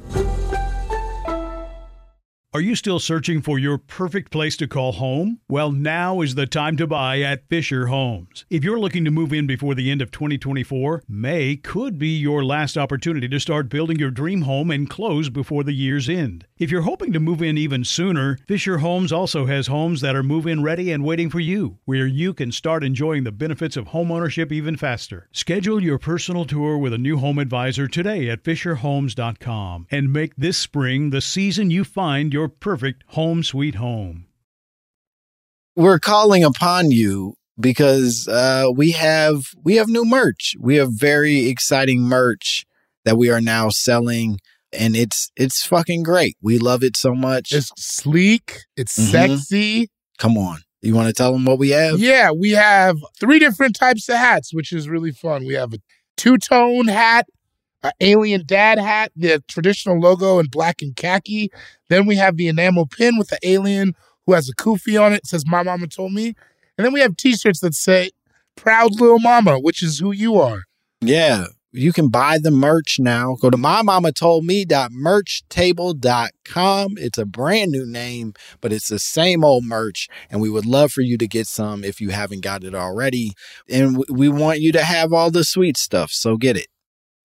Are you still searching for your perfect place to call home? Well, now is the time to buy at Fisher Homes. If you're looking to move in before the end of twenty twenty-four, May could be your last opportunity to start building your dream home and close before the year's end. If you're hoping to move in even sooner, Fisher Homes also has homes that are move-in ready and waiting for you, where you can start enjoying the benefits of homeownership even faster. Schedule your personal tour with a new home advisor today at fisher homes dot com and make this spring the season you find your perfect home sweet home. We're calling upon you because uh, we have we have new merch. We have very exciting merch that we are now selling, and it's it's fucking great. We love it so much. It's sleek. It's Mhm. sexy. Come on. You want to tell them what we have? Yeah, we have three different types of hats, which is really fun. We have a two-tone hat, an alien dad hat, the traditional logo in black and khaki. Then we have the enamel pin with the alien who has a kufi on it. It says, "My mama told me." And then we have t-shirts that say, "Proud Little Mama," which is who you are. Yeah. you can buy the merch now. Go to my mama told me dot merch table dot com. It's a brand new name, but it's the same old merch. And we would love for you to get some if you haven't got it already. And we want you to have all the sweet stuff. So get it.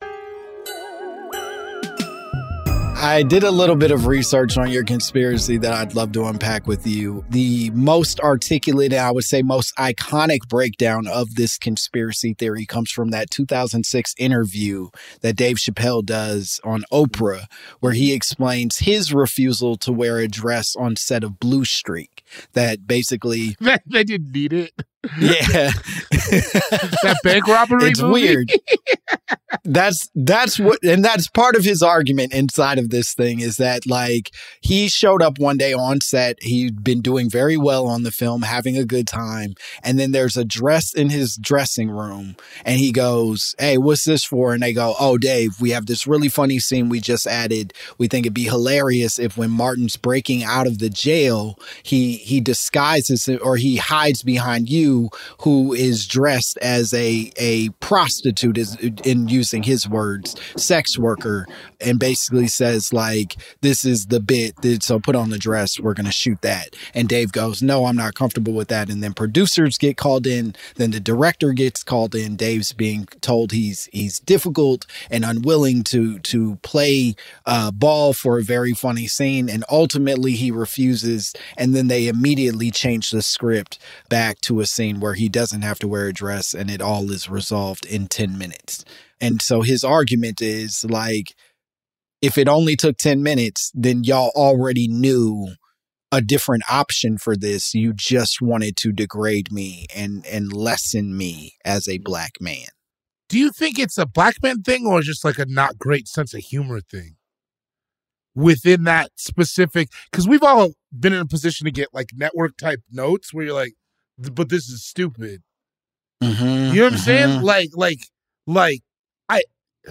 I did a little bit of research on your conspiracy that I'd love to unpack with you. The most articulate, I would say most iconic breakdown of this conspiracy theory comes from that two thousand six interview that Dave Chappelle does on Oprah, where he explains his refusal to wear a dress on set of Blue Streak. That basically... They didn't need it. Yeah. That bank robbery It's movie? weird. That's that's what, and that's part of his argument inside of this thing is that, like, he showed up one day on set. He'd been doing very well on the film, having a good time. And then there's a dress in his dressing room. And he goes, hey, what's this for? And they go, oh, Dave, we have this really funny scene we just added. We think it'd be hilarious if when Martin's breaking out of the jail, he, he disguises it or he hides behind you, who is dressed as a, a prostitute, is in using his words, sex worker, and basically says, like, this is the bit, so put on the dress, we're going to shoot that. And Dave goes, no, I'm not comfortable with that. And then producers get called in, then the director gets called in. Dave's being told he's he's difficult and unwilling to to play uh, ball for a very funny scene, and ultimately he refuses, and then they immediately change the script back to a scene where he doesn't have to wear a dress, and it all is resolved in ten minutes. And so his argument is, like, if it only took ten minutes, then y'all already knew a different option for this. You just wanted to degrade me and, and lessen me as a black man. Do you think it's a black man thing or just like a not great sense of humor thing within that specific? Because we've all been in a position to get like network type notes where you're like, but this is stupid. Mm-hmm, you know what I'm mm-hmm. saying? Like, like, like, I,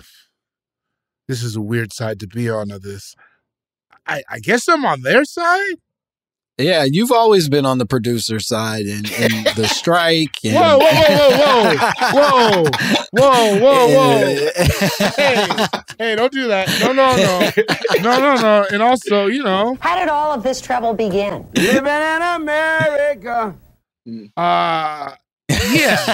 this is a weird side to be on of this. I, I guess I'm on their side. Yeah, you've always been on the producer side and, and the strike. And... Whoa, whoa, whoa, whoa, whoa, whoa, whoa, whoa. Hey, hey, don't do that. No, no, no, no, no, no. And also, you know, how did all of this trouble begin? Living in America. Uh, yeah.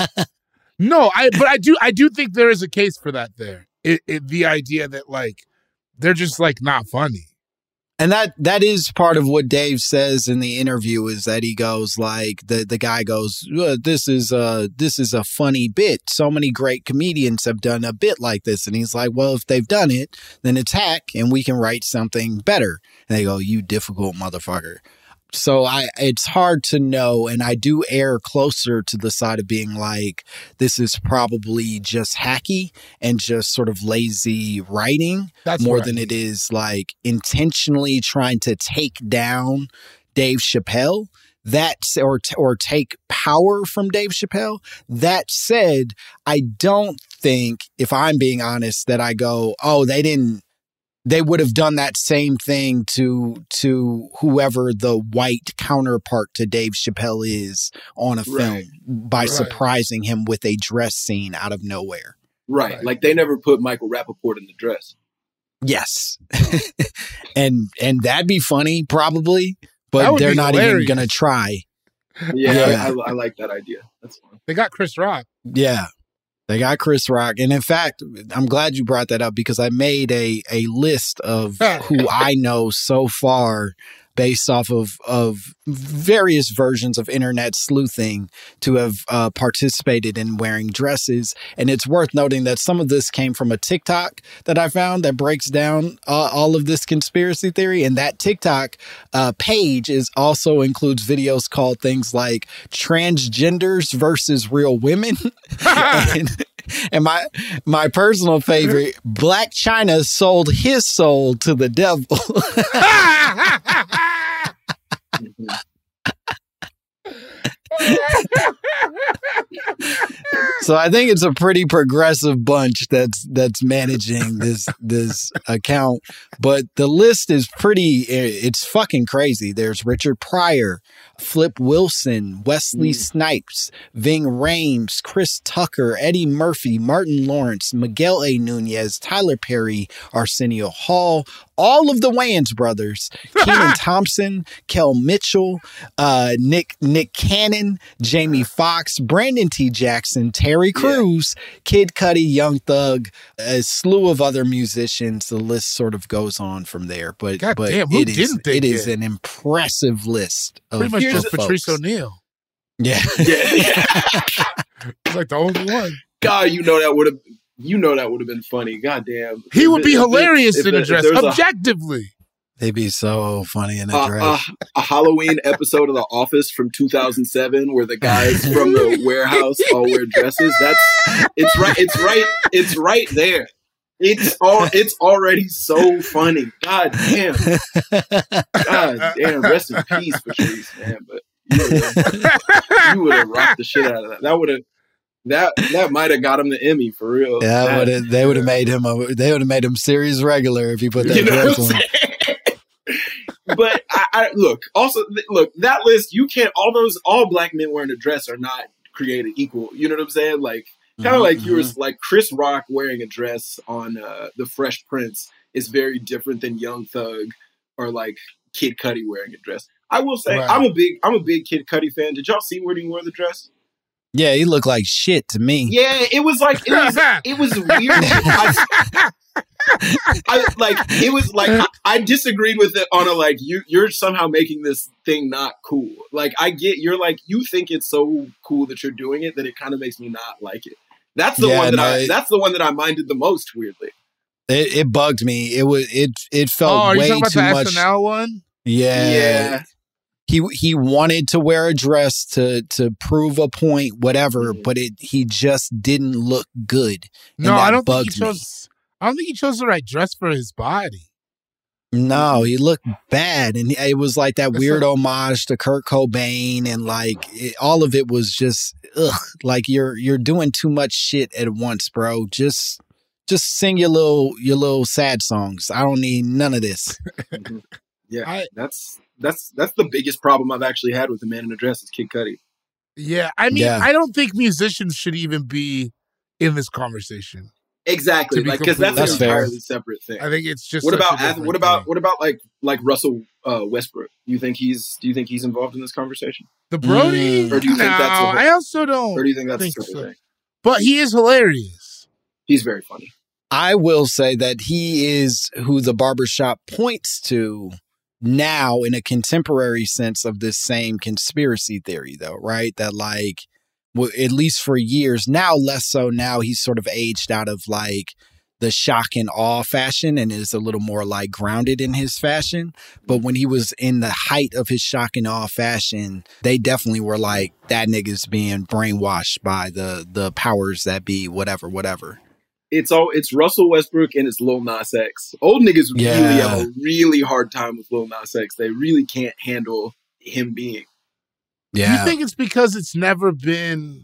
No, I. But I do. I do think there is a case for that. There, it, it, the idea that like they're just like not funny. And that that is part of what Dave says in the interview, is that he goes like the the guy goes, this is a this is a funny bit. So many great comedians have done a bit like this. And he's like, well, if they've done it, then it's hack and we can write something better. And they go, you difficult motherfucker. So I, it's hard to know, and I do err closer to the side of being like, this is probably just hacky and just sort of lazy writing. That's more right. than it is like intentionally trying to take down Dave Chappelle. That or or take power from Dave Chappelle. That said, I don't think, if I'm being honest, that I go, oh, they didn't. They would have done that same thing to to whoever the white counterpart to Dave Chappelle is on a film Right. by Right. surprising him with a dress scene out of nowhere. Right. right. Like they never put Michael Rappaport in the dress. Yes. and and that'd be funny, probably, but would they're be not hilarious. even going to try. Yeah, Yeah. I, I, I like that idea. That's fun. They got Chris Rock. Yeah. They got Chris Rock. And in fact, I'm glad you brought that up because I made a, a list of who I know so far based off of, of various versions of internet sleuthing to have uh, participated in wearing dresses. And it's worth noting that some of this came from a TikTok that I found that breaks down uh, all of this conspiracy theory. And that TikTok uh, page is also includes videos called things like transgenders versus real women. and, and my my personal favorite, Black China sold his soul to the devil. So I think it's a pretty progressive bunch that's that's managing this this account, but the list is pretty. It's fucking crazy. There's Richard Pryor, Flip Wilson, Wesley mm. Snipes, Ving Rhames, Chris Tucker, Eddie Murphy, Martin Lawrence, Miguel A. Nunez, Tyler Perry, Arsenio Hall, all of the Wayans brothers, Kenan Thompson, Kel Mitchell, uh, Nick Nick Cannon, Jamie Foxx, Brandon T. Jackson, Terry Crews, yeah. Kid Cudi, Young Thug, a slew of other musicians. The list sort of goes on from there, but God but damn, who it is didn't it think is it? an impressive list. Of Pretty much just folks. Patrice O'Neal. Yeah, yeah, yeah. It's like the only one. God, you know that would have. You know that would have been funny. God damn. He would be if, hilarious if, in if, a dress, objectively. A, they'd be so funny in a uh, dress. Uh, a Halloween episode of The Office from two thousand seven where the guys from the warehouse all wear dresses. That's it's right. It's right. It's right there. It's all. It's already so funny. God damn. God damn. Rest in peace, Patrice, man. But you would have rocked the shit out of that. That would have. That that might have got him the Emmy for real. Yeah, would have, they would have made him. A, they would have made him series regular if he put that you know dress on. But I, I look. Also, look that list. You can't. All those all black men wearing a dress are not created equal. You know what I'm saying? Like kind of mm-hmm, like you were like Chris Rock wearing a dress on uh, The Fresh Prince is very different than Young Thug or like Kid Cudi wearing a dress. I will say right. I'm a big I'm a big Kid Cudi fan. Did y'all see when he wore the dress? Yeah, he looked like shit to me. Yeah, it was like it was it was weird. I, I like it was like I, I disagreed with it on a like you you're somehow making this thing not cool. Like I get you're like you think it's so cool that you're doing it that it kind of makes me not like it. That's the yeah, one that no, I it, that's the one that I minded the most. Weirdly, it, it bugged me. It was it it felt oh, are way you talking about too the much. S N L one? Yeah, yeah. He he wanted to wear a dress to to prove a point, whatever, but it he just didn't look good. No, I don't think he chose. Me. I don't think he chose the right dress for his body. No, he looked bad, and it was like that That's weird like, homage to Kurt Cobain, and like it, all of it was just ugh. Like you're you're doing too much shit at once, bro. Just just sing your little your little sad songs. I don't need none of this. Yeah, I, that's. That's that's the biggest problem I've actually had with the Man in a Dress is Kid Cudi. Yeah, I mean, yeah. I don't think musicians should even be in this conversation. Exactly, like because that's, that's an entirely fair. separate thing. I think it's just what about what about thing. what about like like Russell uh, Westbrook? You think he's do you think he's involved in this conversation? The Brody, mm. or do you no, think that's? A, I also don't. Or do you think that's think a separate so. thing? But he is hilarious. He's very funny. I will say that he is who the barbershop points to. Now, in a contemporary sense of this same conspiracy theory, though, right? That like, well, at least for years now, less so now, he's sort of aged out of like the shock and awe fashion and is a little more like grounded in his fashion. But when he was in the height of his shock and awe fashion, they definitely were like, that nigga's being brainwashed by the the powers that be, whatever, whatever. It's all it's Russell Westbrook and it's Lil Nas X. Old niggas yeah. really have a really hard time with Lil Nas X. They really can't handle him being. Yeah. You think it's because it's never been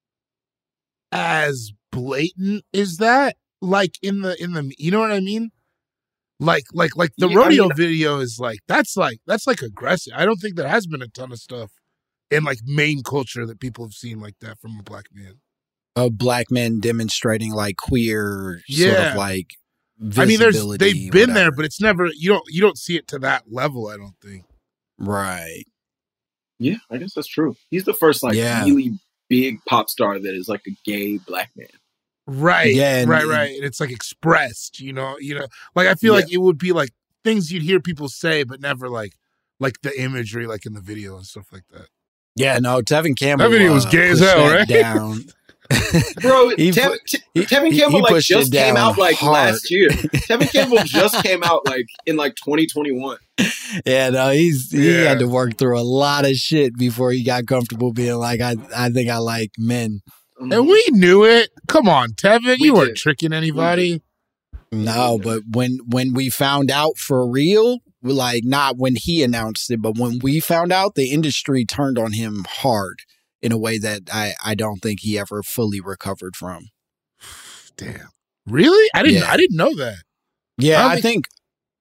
as blatant as that? Like in the in the you know what I mean? Like like like the yeah, rodeo I mean, video is like that's like that's like aggressive. I don't think there has been a ton of stuff in like main culture that people have seen like that from a black man. Of black men demonstrating like queer yeah. sort of like visibility. I mean, there's they've been whatever. there, but it's never you don't you don't see it to that level. I don't think. Right. Yeah, I guess that's true. He's the first like yeah. really big pop star that is like a gay black man. Right. Yeah. And, right. Right. And it's like expressed. You know. You know. Like I feel yeah. like it would be like things you'd hear people say, but never like like the imagery, like in the video and stuff like that. Yeah. No. Tevin Campbell. That video was uh, gay as hell, right? Down. Bro, he, Tev, he, Tevin Campbell he like just came out like hard. last year. Tevin Campbell just came out like in like twenty twenty-one. Yeah, no, he's he Yeah. had to work through a lot of shit before he got comfortable being like, I, I think I like men. And we knew it. Come on, Tevin, We you weren't did. tricking anybody. No, but when when we found out for real, like not when he announced it, but when we found out, the industry turned on him hard in a way that I, I don't think he ever fully recovered from. Damn. Really? I didn't Yeah. I didn't know that. Yeah, I I, don't think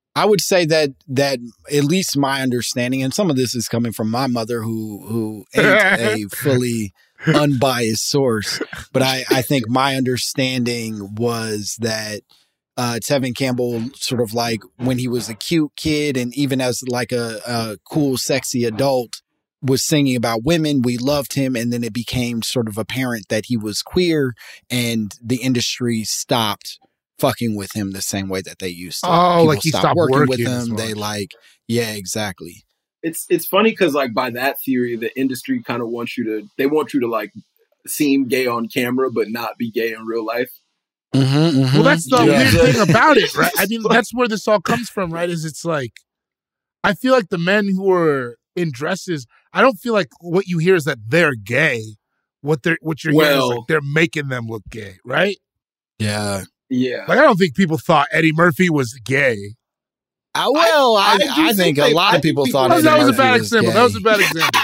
I would say that that at least my understanding, and some of this is coming from my mother, who who ain't a fully unbiased source, but I, I think my understanding was that uh, Tevin Campbell, sort of like when he was a cute kid, and even as like a, a cool, sexy adult, was singing about women. We loved him, and then it became sort of apparent that he was queer, and the industry stopped fucking with him the same way that they used to. Oh, People like he stopped working, working with as him. much. They like, yeah, exactly. It's it's funny because like by that theory, the industry kind of wants you to they want you to like seem gay on camera but not be gay in real life. Mm-hmm, mm-hmm. Well, that's the Yeah. weird thing about it, right? I mean, that's where this all comes from, right? Is it's like, I feel like the men who are in dresses, I don't feel like what you hear is that they're gay. What they're what you're hearing is Well- like they're making them look gay, right? Yeah. Yeah. Like I don't think people thought Eddie Murphy was gay. Uh, well, I, I I, do think, think a they- lot I of people think thought people- Eddie that was a Murphy bad was example. gay. That was a bad example.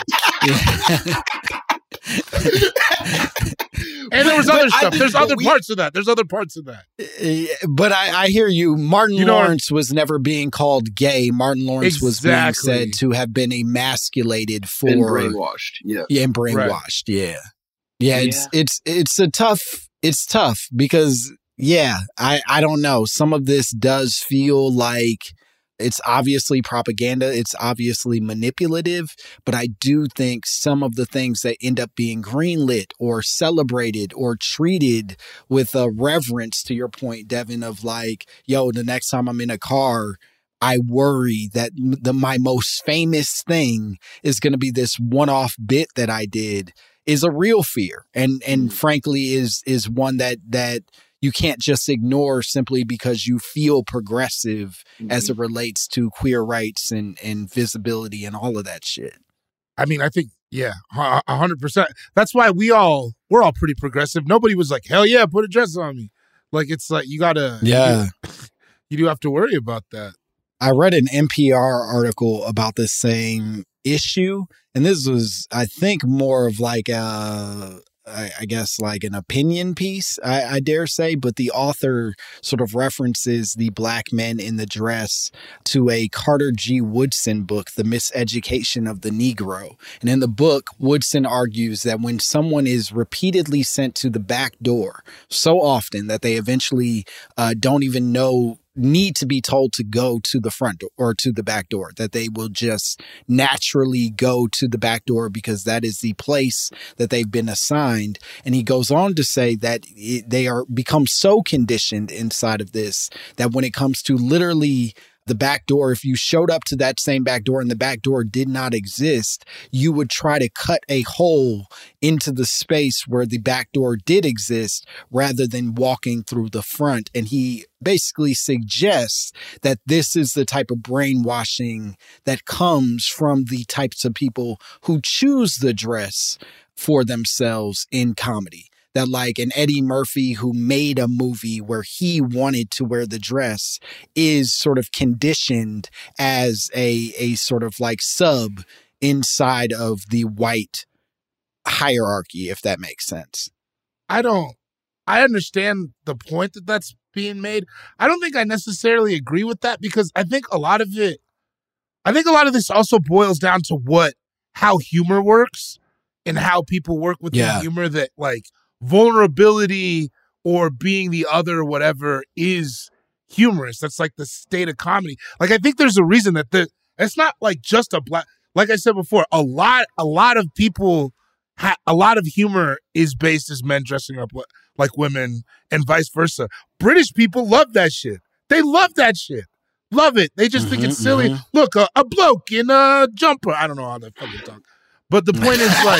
And there was But other I stuff. think There's that other we- parts of that. There's other parts of that. Uh, But I, I hear you. Martin You know- Lawrence was never being called gay. Martin Lawrence was being Exactly. said to have been emasculated for And brainwashed. Yeah. Yeah, and brainwashed. Yeah. yeah, it's it's it's a tough. It's tough because yeah, I I don't know. Some of this does feel like it's obviously propaganda. It's obviously manipulative, but I do think some of the things that end up being greenlit or celebrated or treated with a reverence, to your point, Devin, of like, yo, the next time I'm in a car, I worry that m- the my most famous thing is going to be this one-off bit that I did, is a real fear, and and frankly is is one that that you can't just ignore simply because you feel progressive as it relates to queer rights and and visibility and all of that shit. I mean, I think, yeah, a a hundred percent. That's why we all, we're all pretty progressive. Nobody was like, hell yeah, put a dress on me. Like, it's like, you gotta, Yeah. you do, you do have to worry about that. I read an N P R article about the same issue, and this was, I think, more of like a, I, I guess, like an opinion piece, I, I dare say, but the author sort of references the black men in the dress to a Carter G. Woodson book, The Miseducation of the Negro. And in the book, Woodson argues that when someone is repeatedly sent to the back door so often that they eventually uh, don't even know need to be told to go to the front door or to the back door, that they will just naturally go to the back door because that is the place that they've been assigned. And he goes on to say that it, they are become so conditioned inside of this that when it comes to literally the back door, if you showed up to that same back door and the back door did not exist, you would try to cut a hole into the space where the back door did exist rather than walking through the front. And he basically suggests that this is the type of brainwashing that comes from the types of people who choose the dress for themselves in comedy. That like an Eddie Murphy who made a movie where he wanted to wear the dress is sort of conditioned as a a sort of like sub inside of the white hierarchy, if that makes sense. I don't, I understand the point that that's being made. I don't think I necessarily agree with that because I think a lot of it, I think a lot of this also boils down to what, how humor works and how people work with Yeah. humor, that like vulnerability or being the other, whatever, is humorous. That's like the state of comedy. Like, I think there's a reason that the, it's not like just a black, like I said before, a lot, a lot of people, ha, a lot of humor is based as men dressing up li- like women and vice versa. British people love that shit. They love that shit. Love it. They just think Mhm, it's silly. mhm. Look, a, a bloke in a jumper. I don't know how they fucking talk. But the point is like,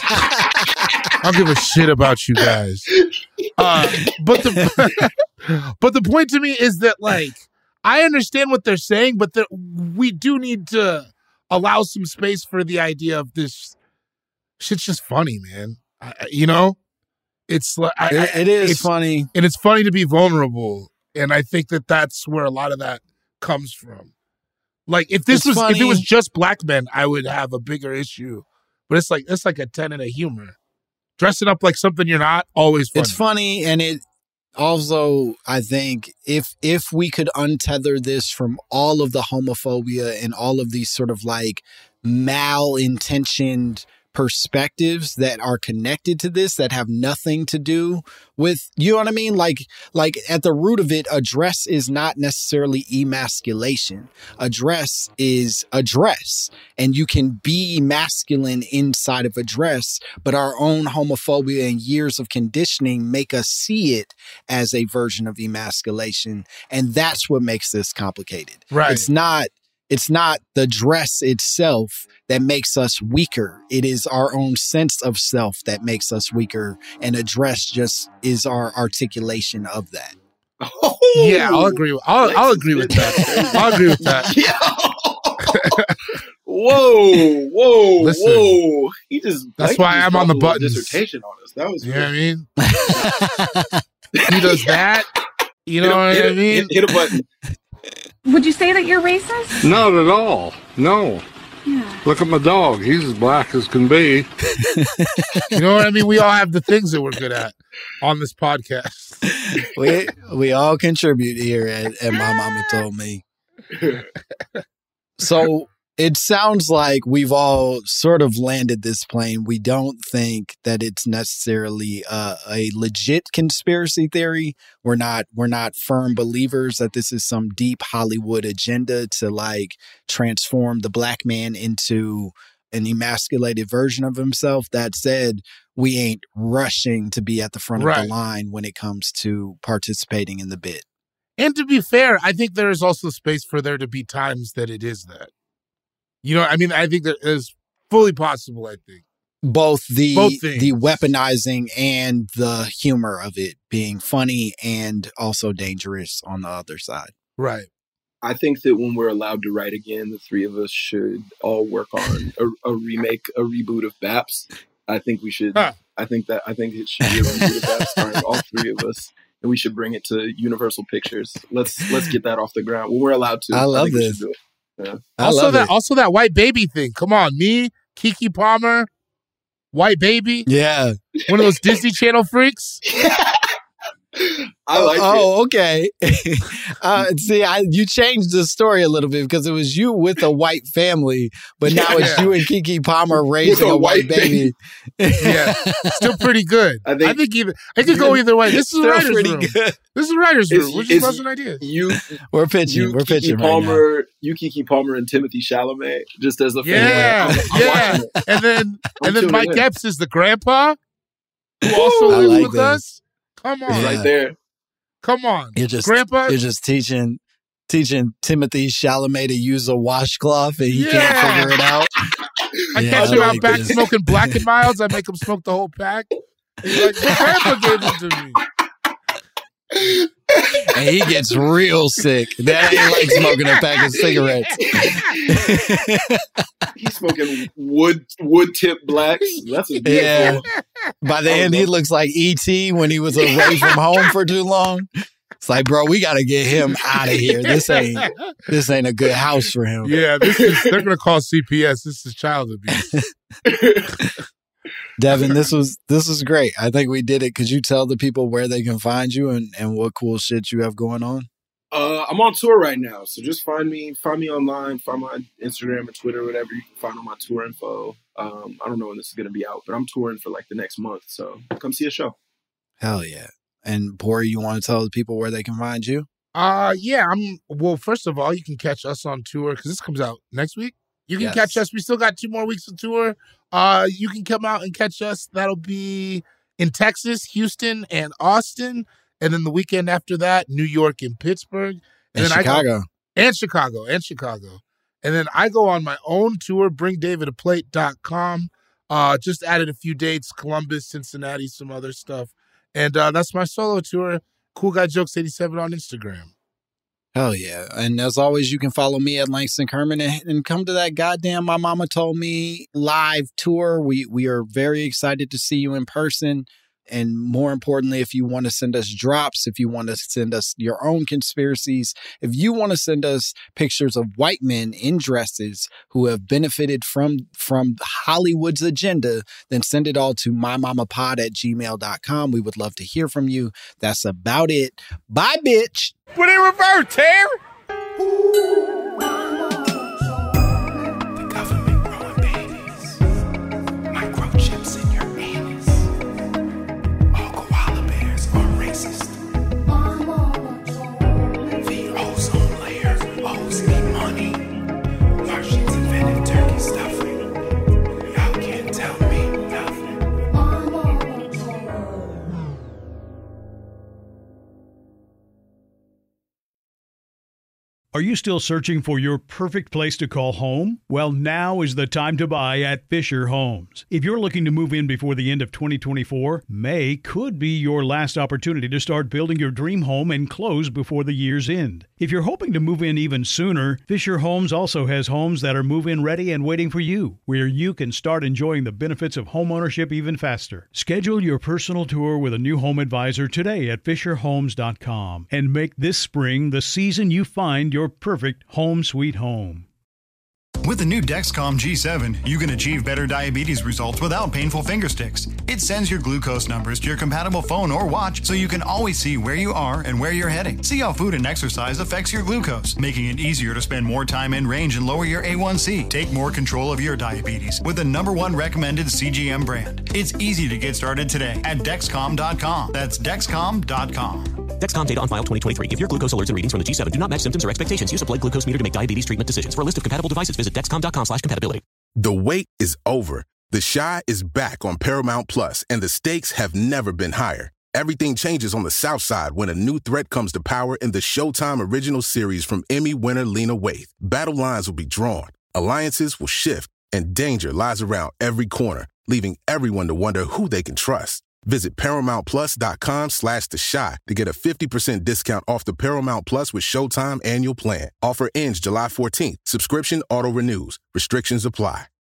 I don't give a shit about you guys. Uh, but the but the point to me is that like I understand what they're saying, but that we do need to allow some space for the idea of this shit's just funny, man. I, I- you know, it's like I, It- I- it is it's- funny. and it's funny to be vulnerable, and I think that that's where a lot of that comes from. Like if this It's was if it was funny. just black men, I would have a bigger issue. But it's like it's like a tenet of humor. Dressing up like something you're not, always funny. It's funny, and it Also, I think if if we could untether this from all of the homophobia and all of these sort of like malintentioned perspectives that are connected to this that have nothing to do with, you know what I mean? Like, like at the root of it, a dress is not necessarily emasculation. A dress is a dress, and you can be masculine inside of a dress, but our own homophobia and years of conditioning make us see it as a version of emasculation. And that's what makes this complicated. Right. It's not It's not the dress itself that makes us weaker. It is our own sense of self that makes us weaker. And a dress just is our articulation of that. Oh, yeah, I'll agree. With, I'll, I'll agree with that. I'll agree with that. Whoa, whoa, Listen, whoa. He just, that's like, why he just I'm on the dropped a little buttons. dissertation on us. That was You good. know what I mean? He does that. You know hit a, what hit I a, mean? Hit, hit a button. Would you say that you're racist? Not at all. No. Yeah. Look at my dog. He's as black as can be. You know what I mean? We all have the things that we're good at on this podcast. We we all contribute here at, at My Mama Told Me. So it sounds like we've all sort of landed this plane. We don't think that it's necessarily uh, a legit conspiracy theory. We're not we're not firm believers that this is some deep Hollywood agenda to like transform the black man into an emasculated version of himself. That said, we ain't rushing to be at the front Right. of the line when it comes to participating in the bid. And to be fair, I think there is also space for there to be times that it is that. You know, I mean, I think that is fully possible, I think. Both the Both things. the weaponizing and the humor of it being funny and also dangerous on the other side. Right. I think that when we're allowed to write again, the three of us should all work on a, a remake, a reboot of Baps. I think we should. Huh. I think that I think it should be a reboot of Baps starring all three of us, and we should bring it to Universal Pictures. Let's let's get that off the ground when we're allowed to. I love think we this. should do it. Yeah. I also love that it. also that white baby thing. Come on, me, Keke Palmer, white baby. Yeah. One of those Disney Channel freaks. I like oh, okay. uh, see, I, you changed the story a little bit because it was you with a white family, but now it's Yeah. you and Keke Palmer raising a a white white baby. Yeah, still pretty good. I I think- think, even it could go either way. This is a Still writer's pretty room. good. This is a writer's It's- room. We're just it's- buzzing ideas. You, We're pitching. you, We're Keke pitching right now. Palmer, you, Keke Palmer, and Timothy Chalamet, just as a family. Yeah, I'm, I'm yeah. watching it. And then I'm and then tuning Mike in. Epps is the grandpa who also I lives like with this. us. Come on, He's Yeah. right there. come on, You're just grandpa. You're just teaching teaching Timothy Chalamet to use a washcloth and he Yeah. can't figure it out. I Yeah, catch I him out like back this. smoking Black and Milds. I make him smoke the whole pack. He's like, my grandpa gave them to me. And he gets real sick. That ain't like smoking a pack of cigarettes. He's smoking wood wood tip blacks. That's a beautiful. Yeah. By the end, he looks like E T when he was away from home for too long. It's like, bro, we got to get him out of here. This ain't this ain't a good house for him. Yeah, this is. They're gonna call C P S. This is child abuse. Devin, this was this was great. I think we did it. Could you tell the people where they can find you and, and what cool shit you have going on? Uh, I'm on tour right now, so just find me, find me online, find my Instagram and Twitter, whatever you can find on my tour info. Um, I don't know when this is gonna be out, but I'm touring for like the next month, so come see a show. Hell yeah. And Pori, you want to tell the people where they can find you? Uh yeah. I'm. Well, first of all, you can catch us on tour because this comes out next week. You can Yes. catch us. We still got two more weeks of tour. Uh, you can come out and catch us. That'll be in Texas, Houston, and Austin, and then the weekend after that, New York and Pittsburgh, And then I go- Chicago. and Chicago, and Chicago. And then I go on my own tour, bring david a plate dot com. Uh, just added a few dates, Columbus, Cincinnati, some other stuff. And uh, that's my solo tour, Cool Guy Jokes eighty-seven on Instagram. Hell yeah. And as always, you can follow me at Langston Kerman and, and come to that goddamn My Mama Told Me live tour. We we are very excited to see you in person. and more importantly, if you want to send us drops, if you want to send us your own conspiracies, if you want to send us pictures of white men in dresses who have benefited from, from Hollywood's agenda, then send it all to mymamapod at gmail dot com. We would love to hear from you. That's about it. Bye, bitch. Put it in reverse, Terry. The government growing babies. Microchips in your anus. All koala bears are racist. The ozone layer owes me money. Martians invented turkey stuffing. Y'all can't tell me nothing. Are you still searching for your perfect place to call home? Well, now is the time to buy at Fisher Homes. If you're looking to move in before the end of twenty twenty-four, May could be your last opportunity to start building your dream home and close before the year's end. If you're hoping to move in even sooner, Fisher Homes also has homes that are move-in ready and waiting for you, where you can start enjoying the benefits of homeownership even faster. Schedule your personal tour with a new home advisor today at fisher homes dot com and make this spring the season you find your perfect home sweet home. With the new Dexcom G seven, you can achieve better diabetes results without painful finger sticks. It sends your glucose numbers to your compatible phone or watch so you can always see where you are and where you're heading. See how food and exercise affects your glucose, making it easier to spend more time in range and lower your A one C. Take more control of your diabetes with the number one recommended C G M brand. It's easy to get started today at Dexcom dot com. That's Dexcom dot com. Dexcom data on file twenty twenty-three. If your glucose alerts and readings from the G seven do not match symptoms or expectations, use a blood glucose meter to make diabetes treatment decisions. For a list of compatible devices, visit Dexcom dot com slash compatibility. The wait is over. The Chi is back on Paramount Plus, and the stakes have never been higher. Everything changes on the South Side when a new threat comes to power in the Showtime original series from Emmy winner Lena Waithe. Battle lines will be drawn, alliances will shift, and danger lies around every corner, leaving everyone to wonder who they can trust. Visit ParamountPlus.com slash The Chi to get a fifty percent discount off the Paramount Plus with Showtime annual plan. Offer ends July fourteenth. Subscription auto-renews. Restrictions apply.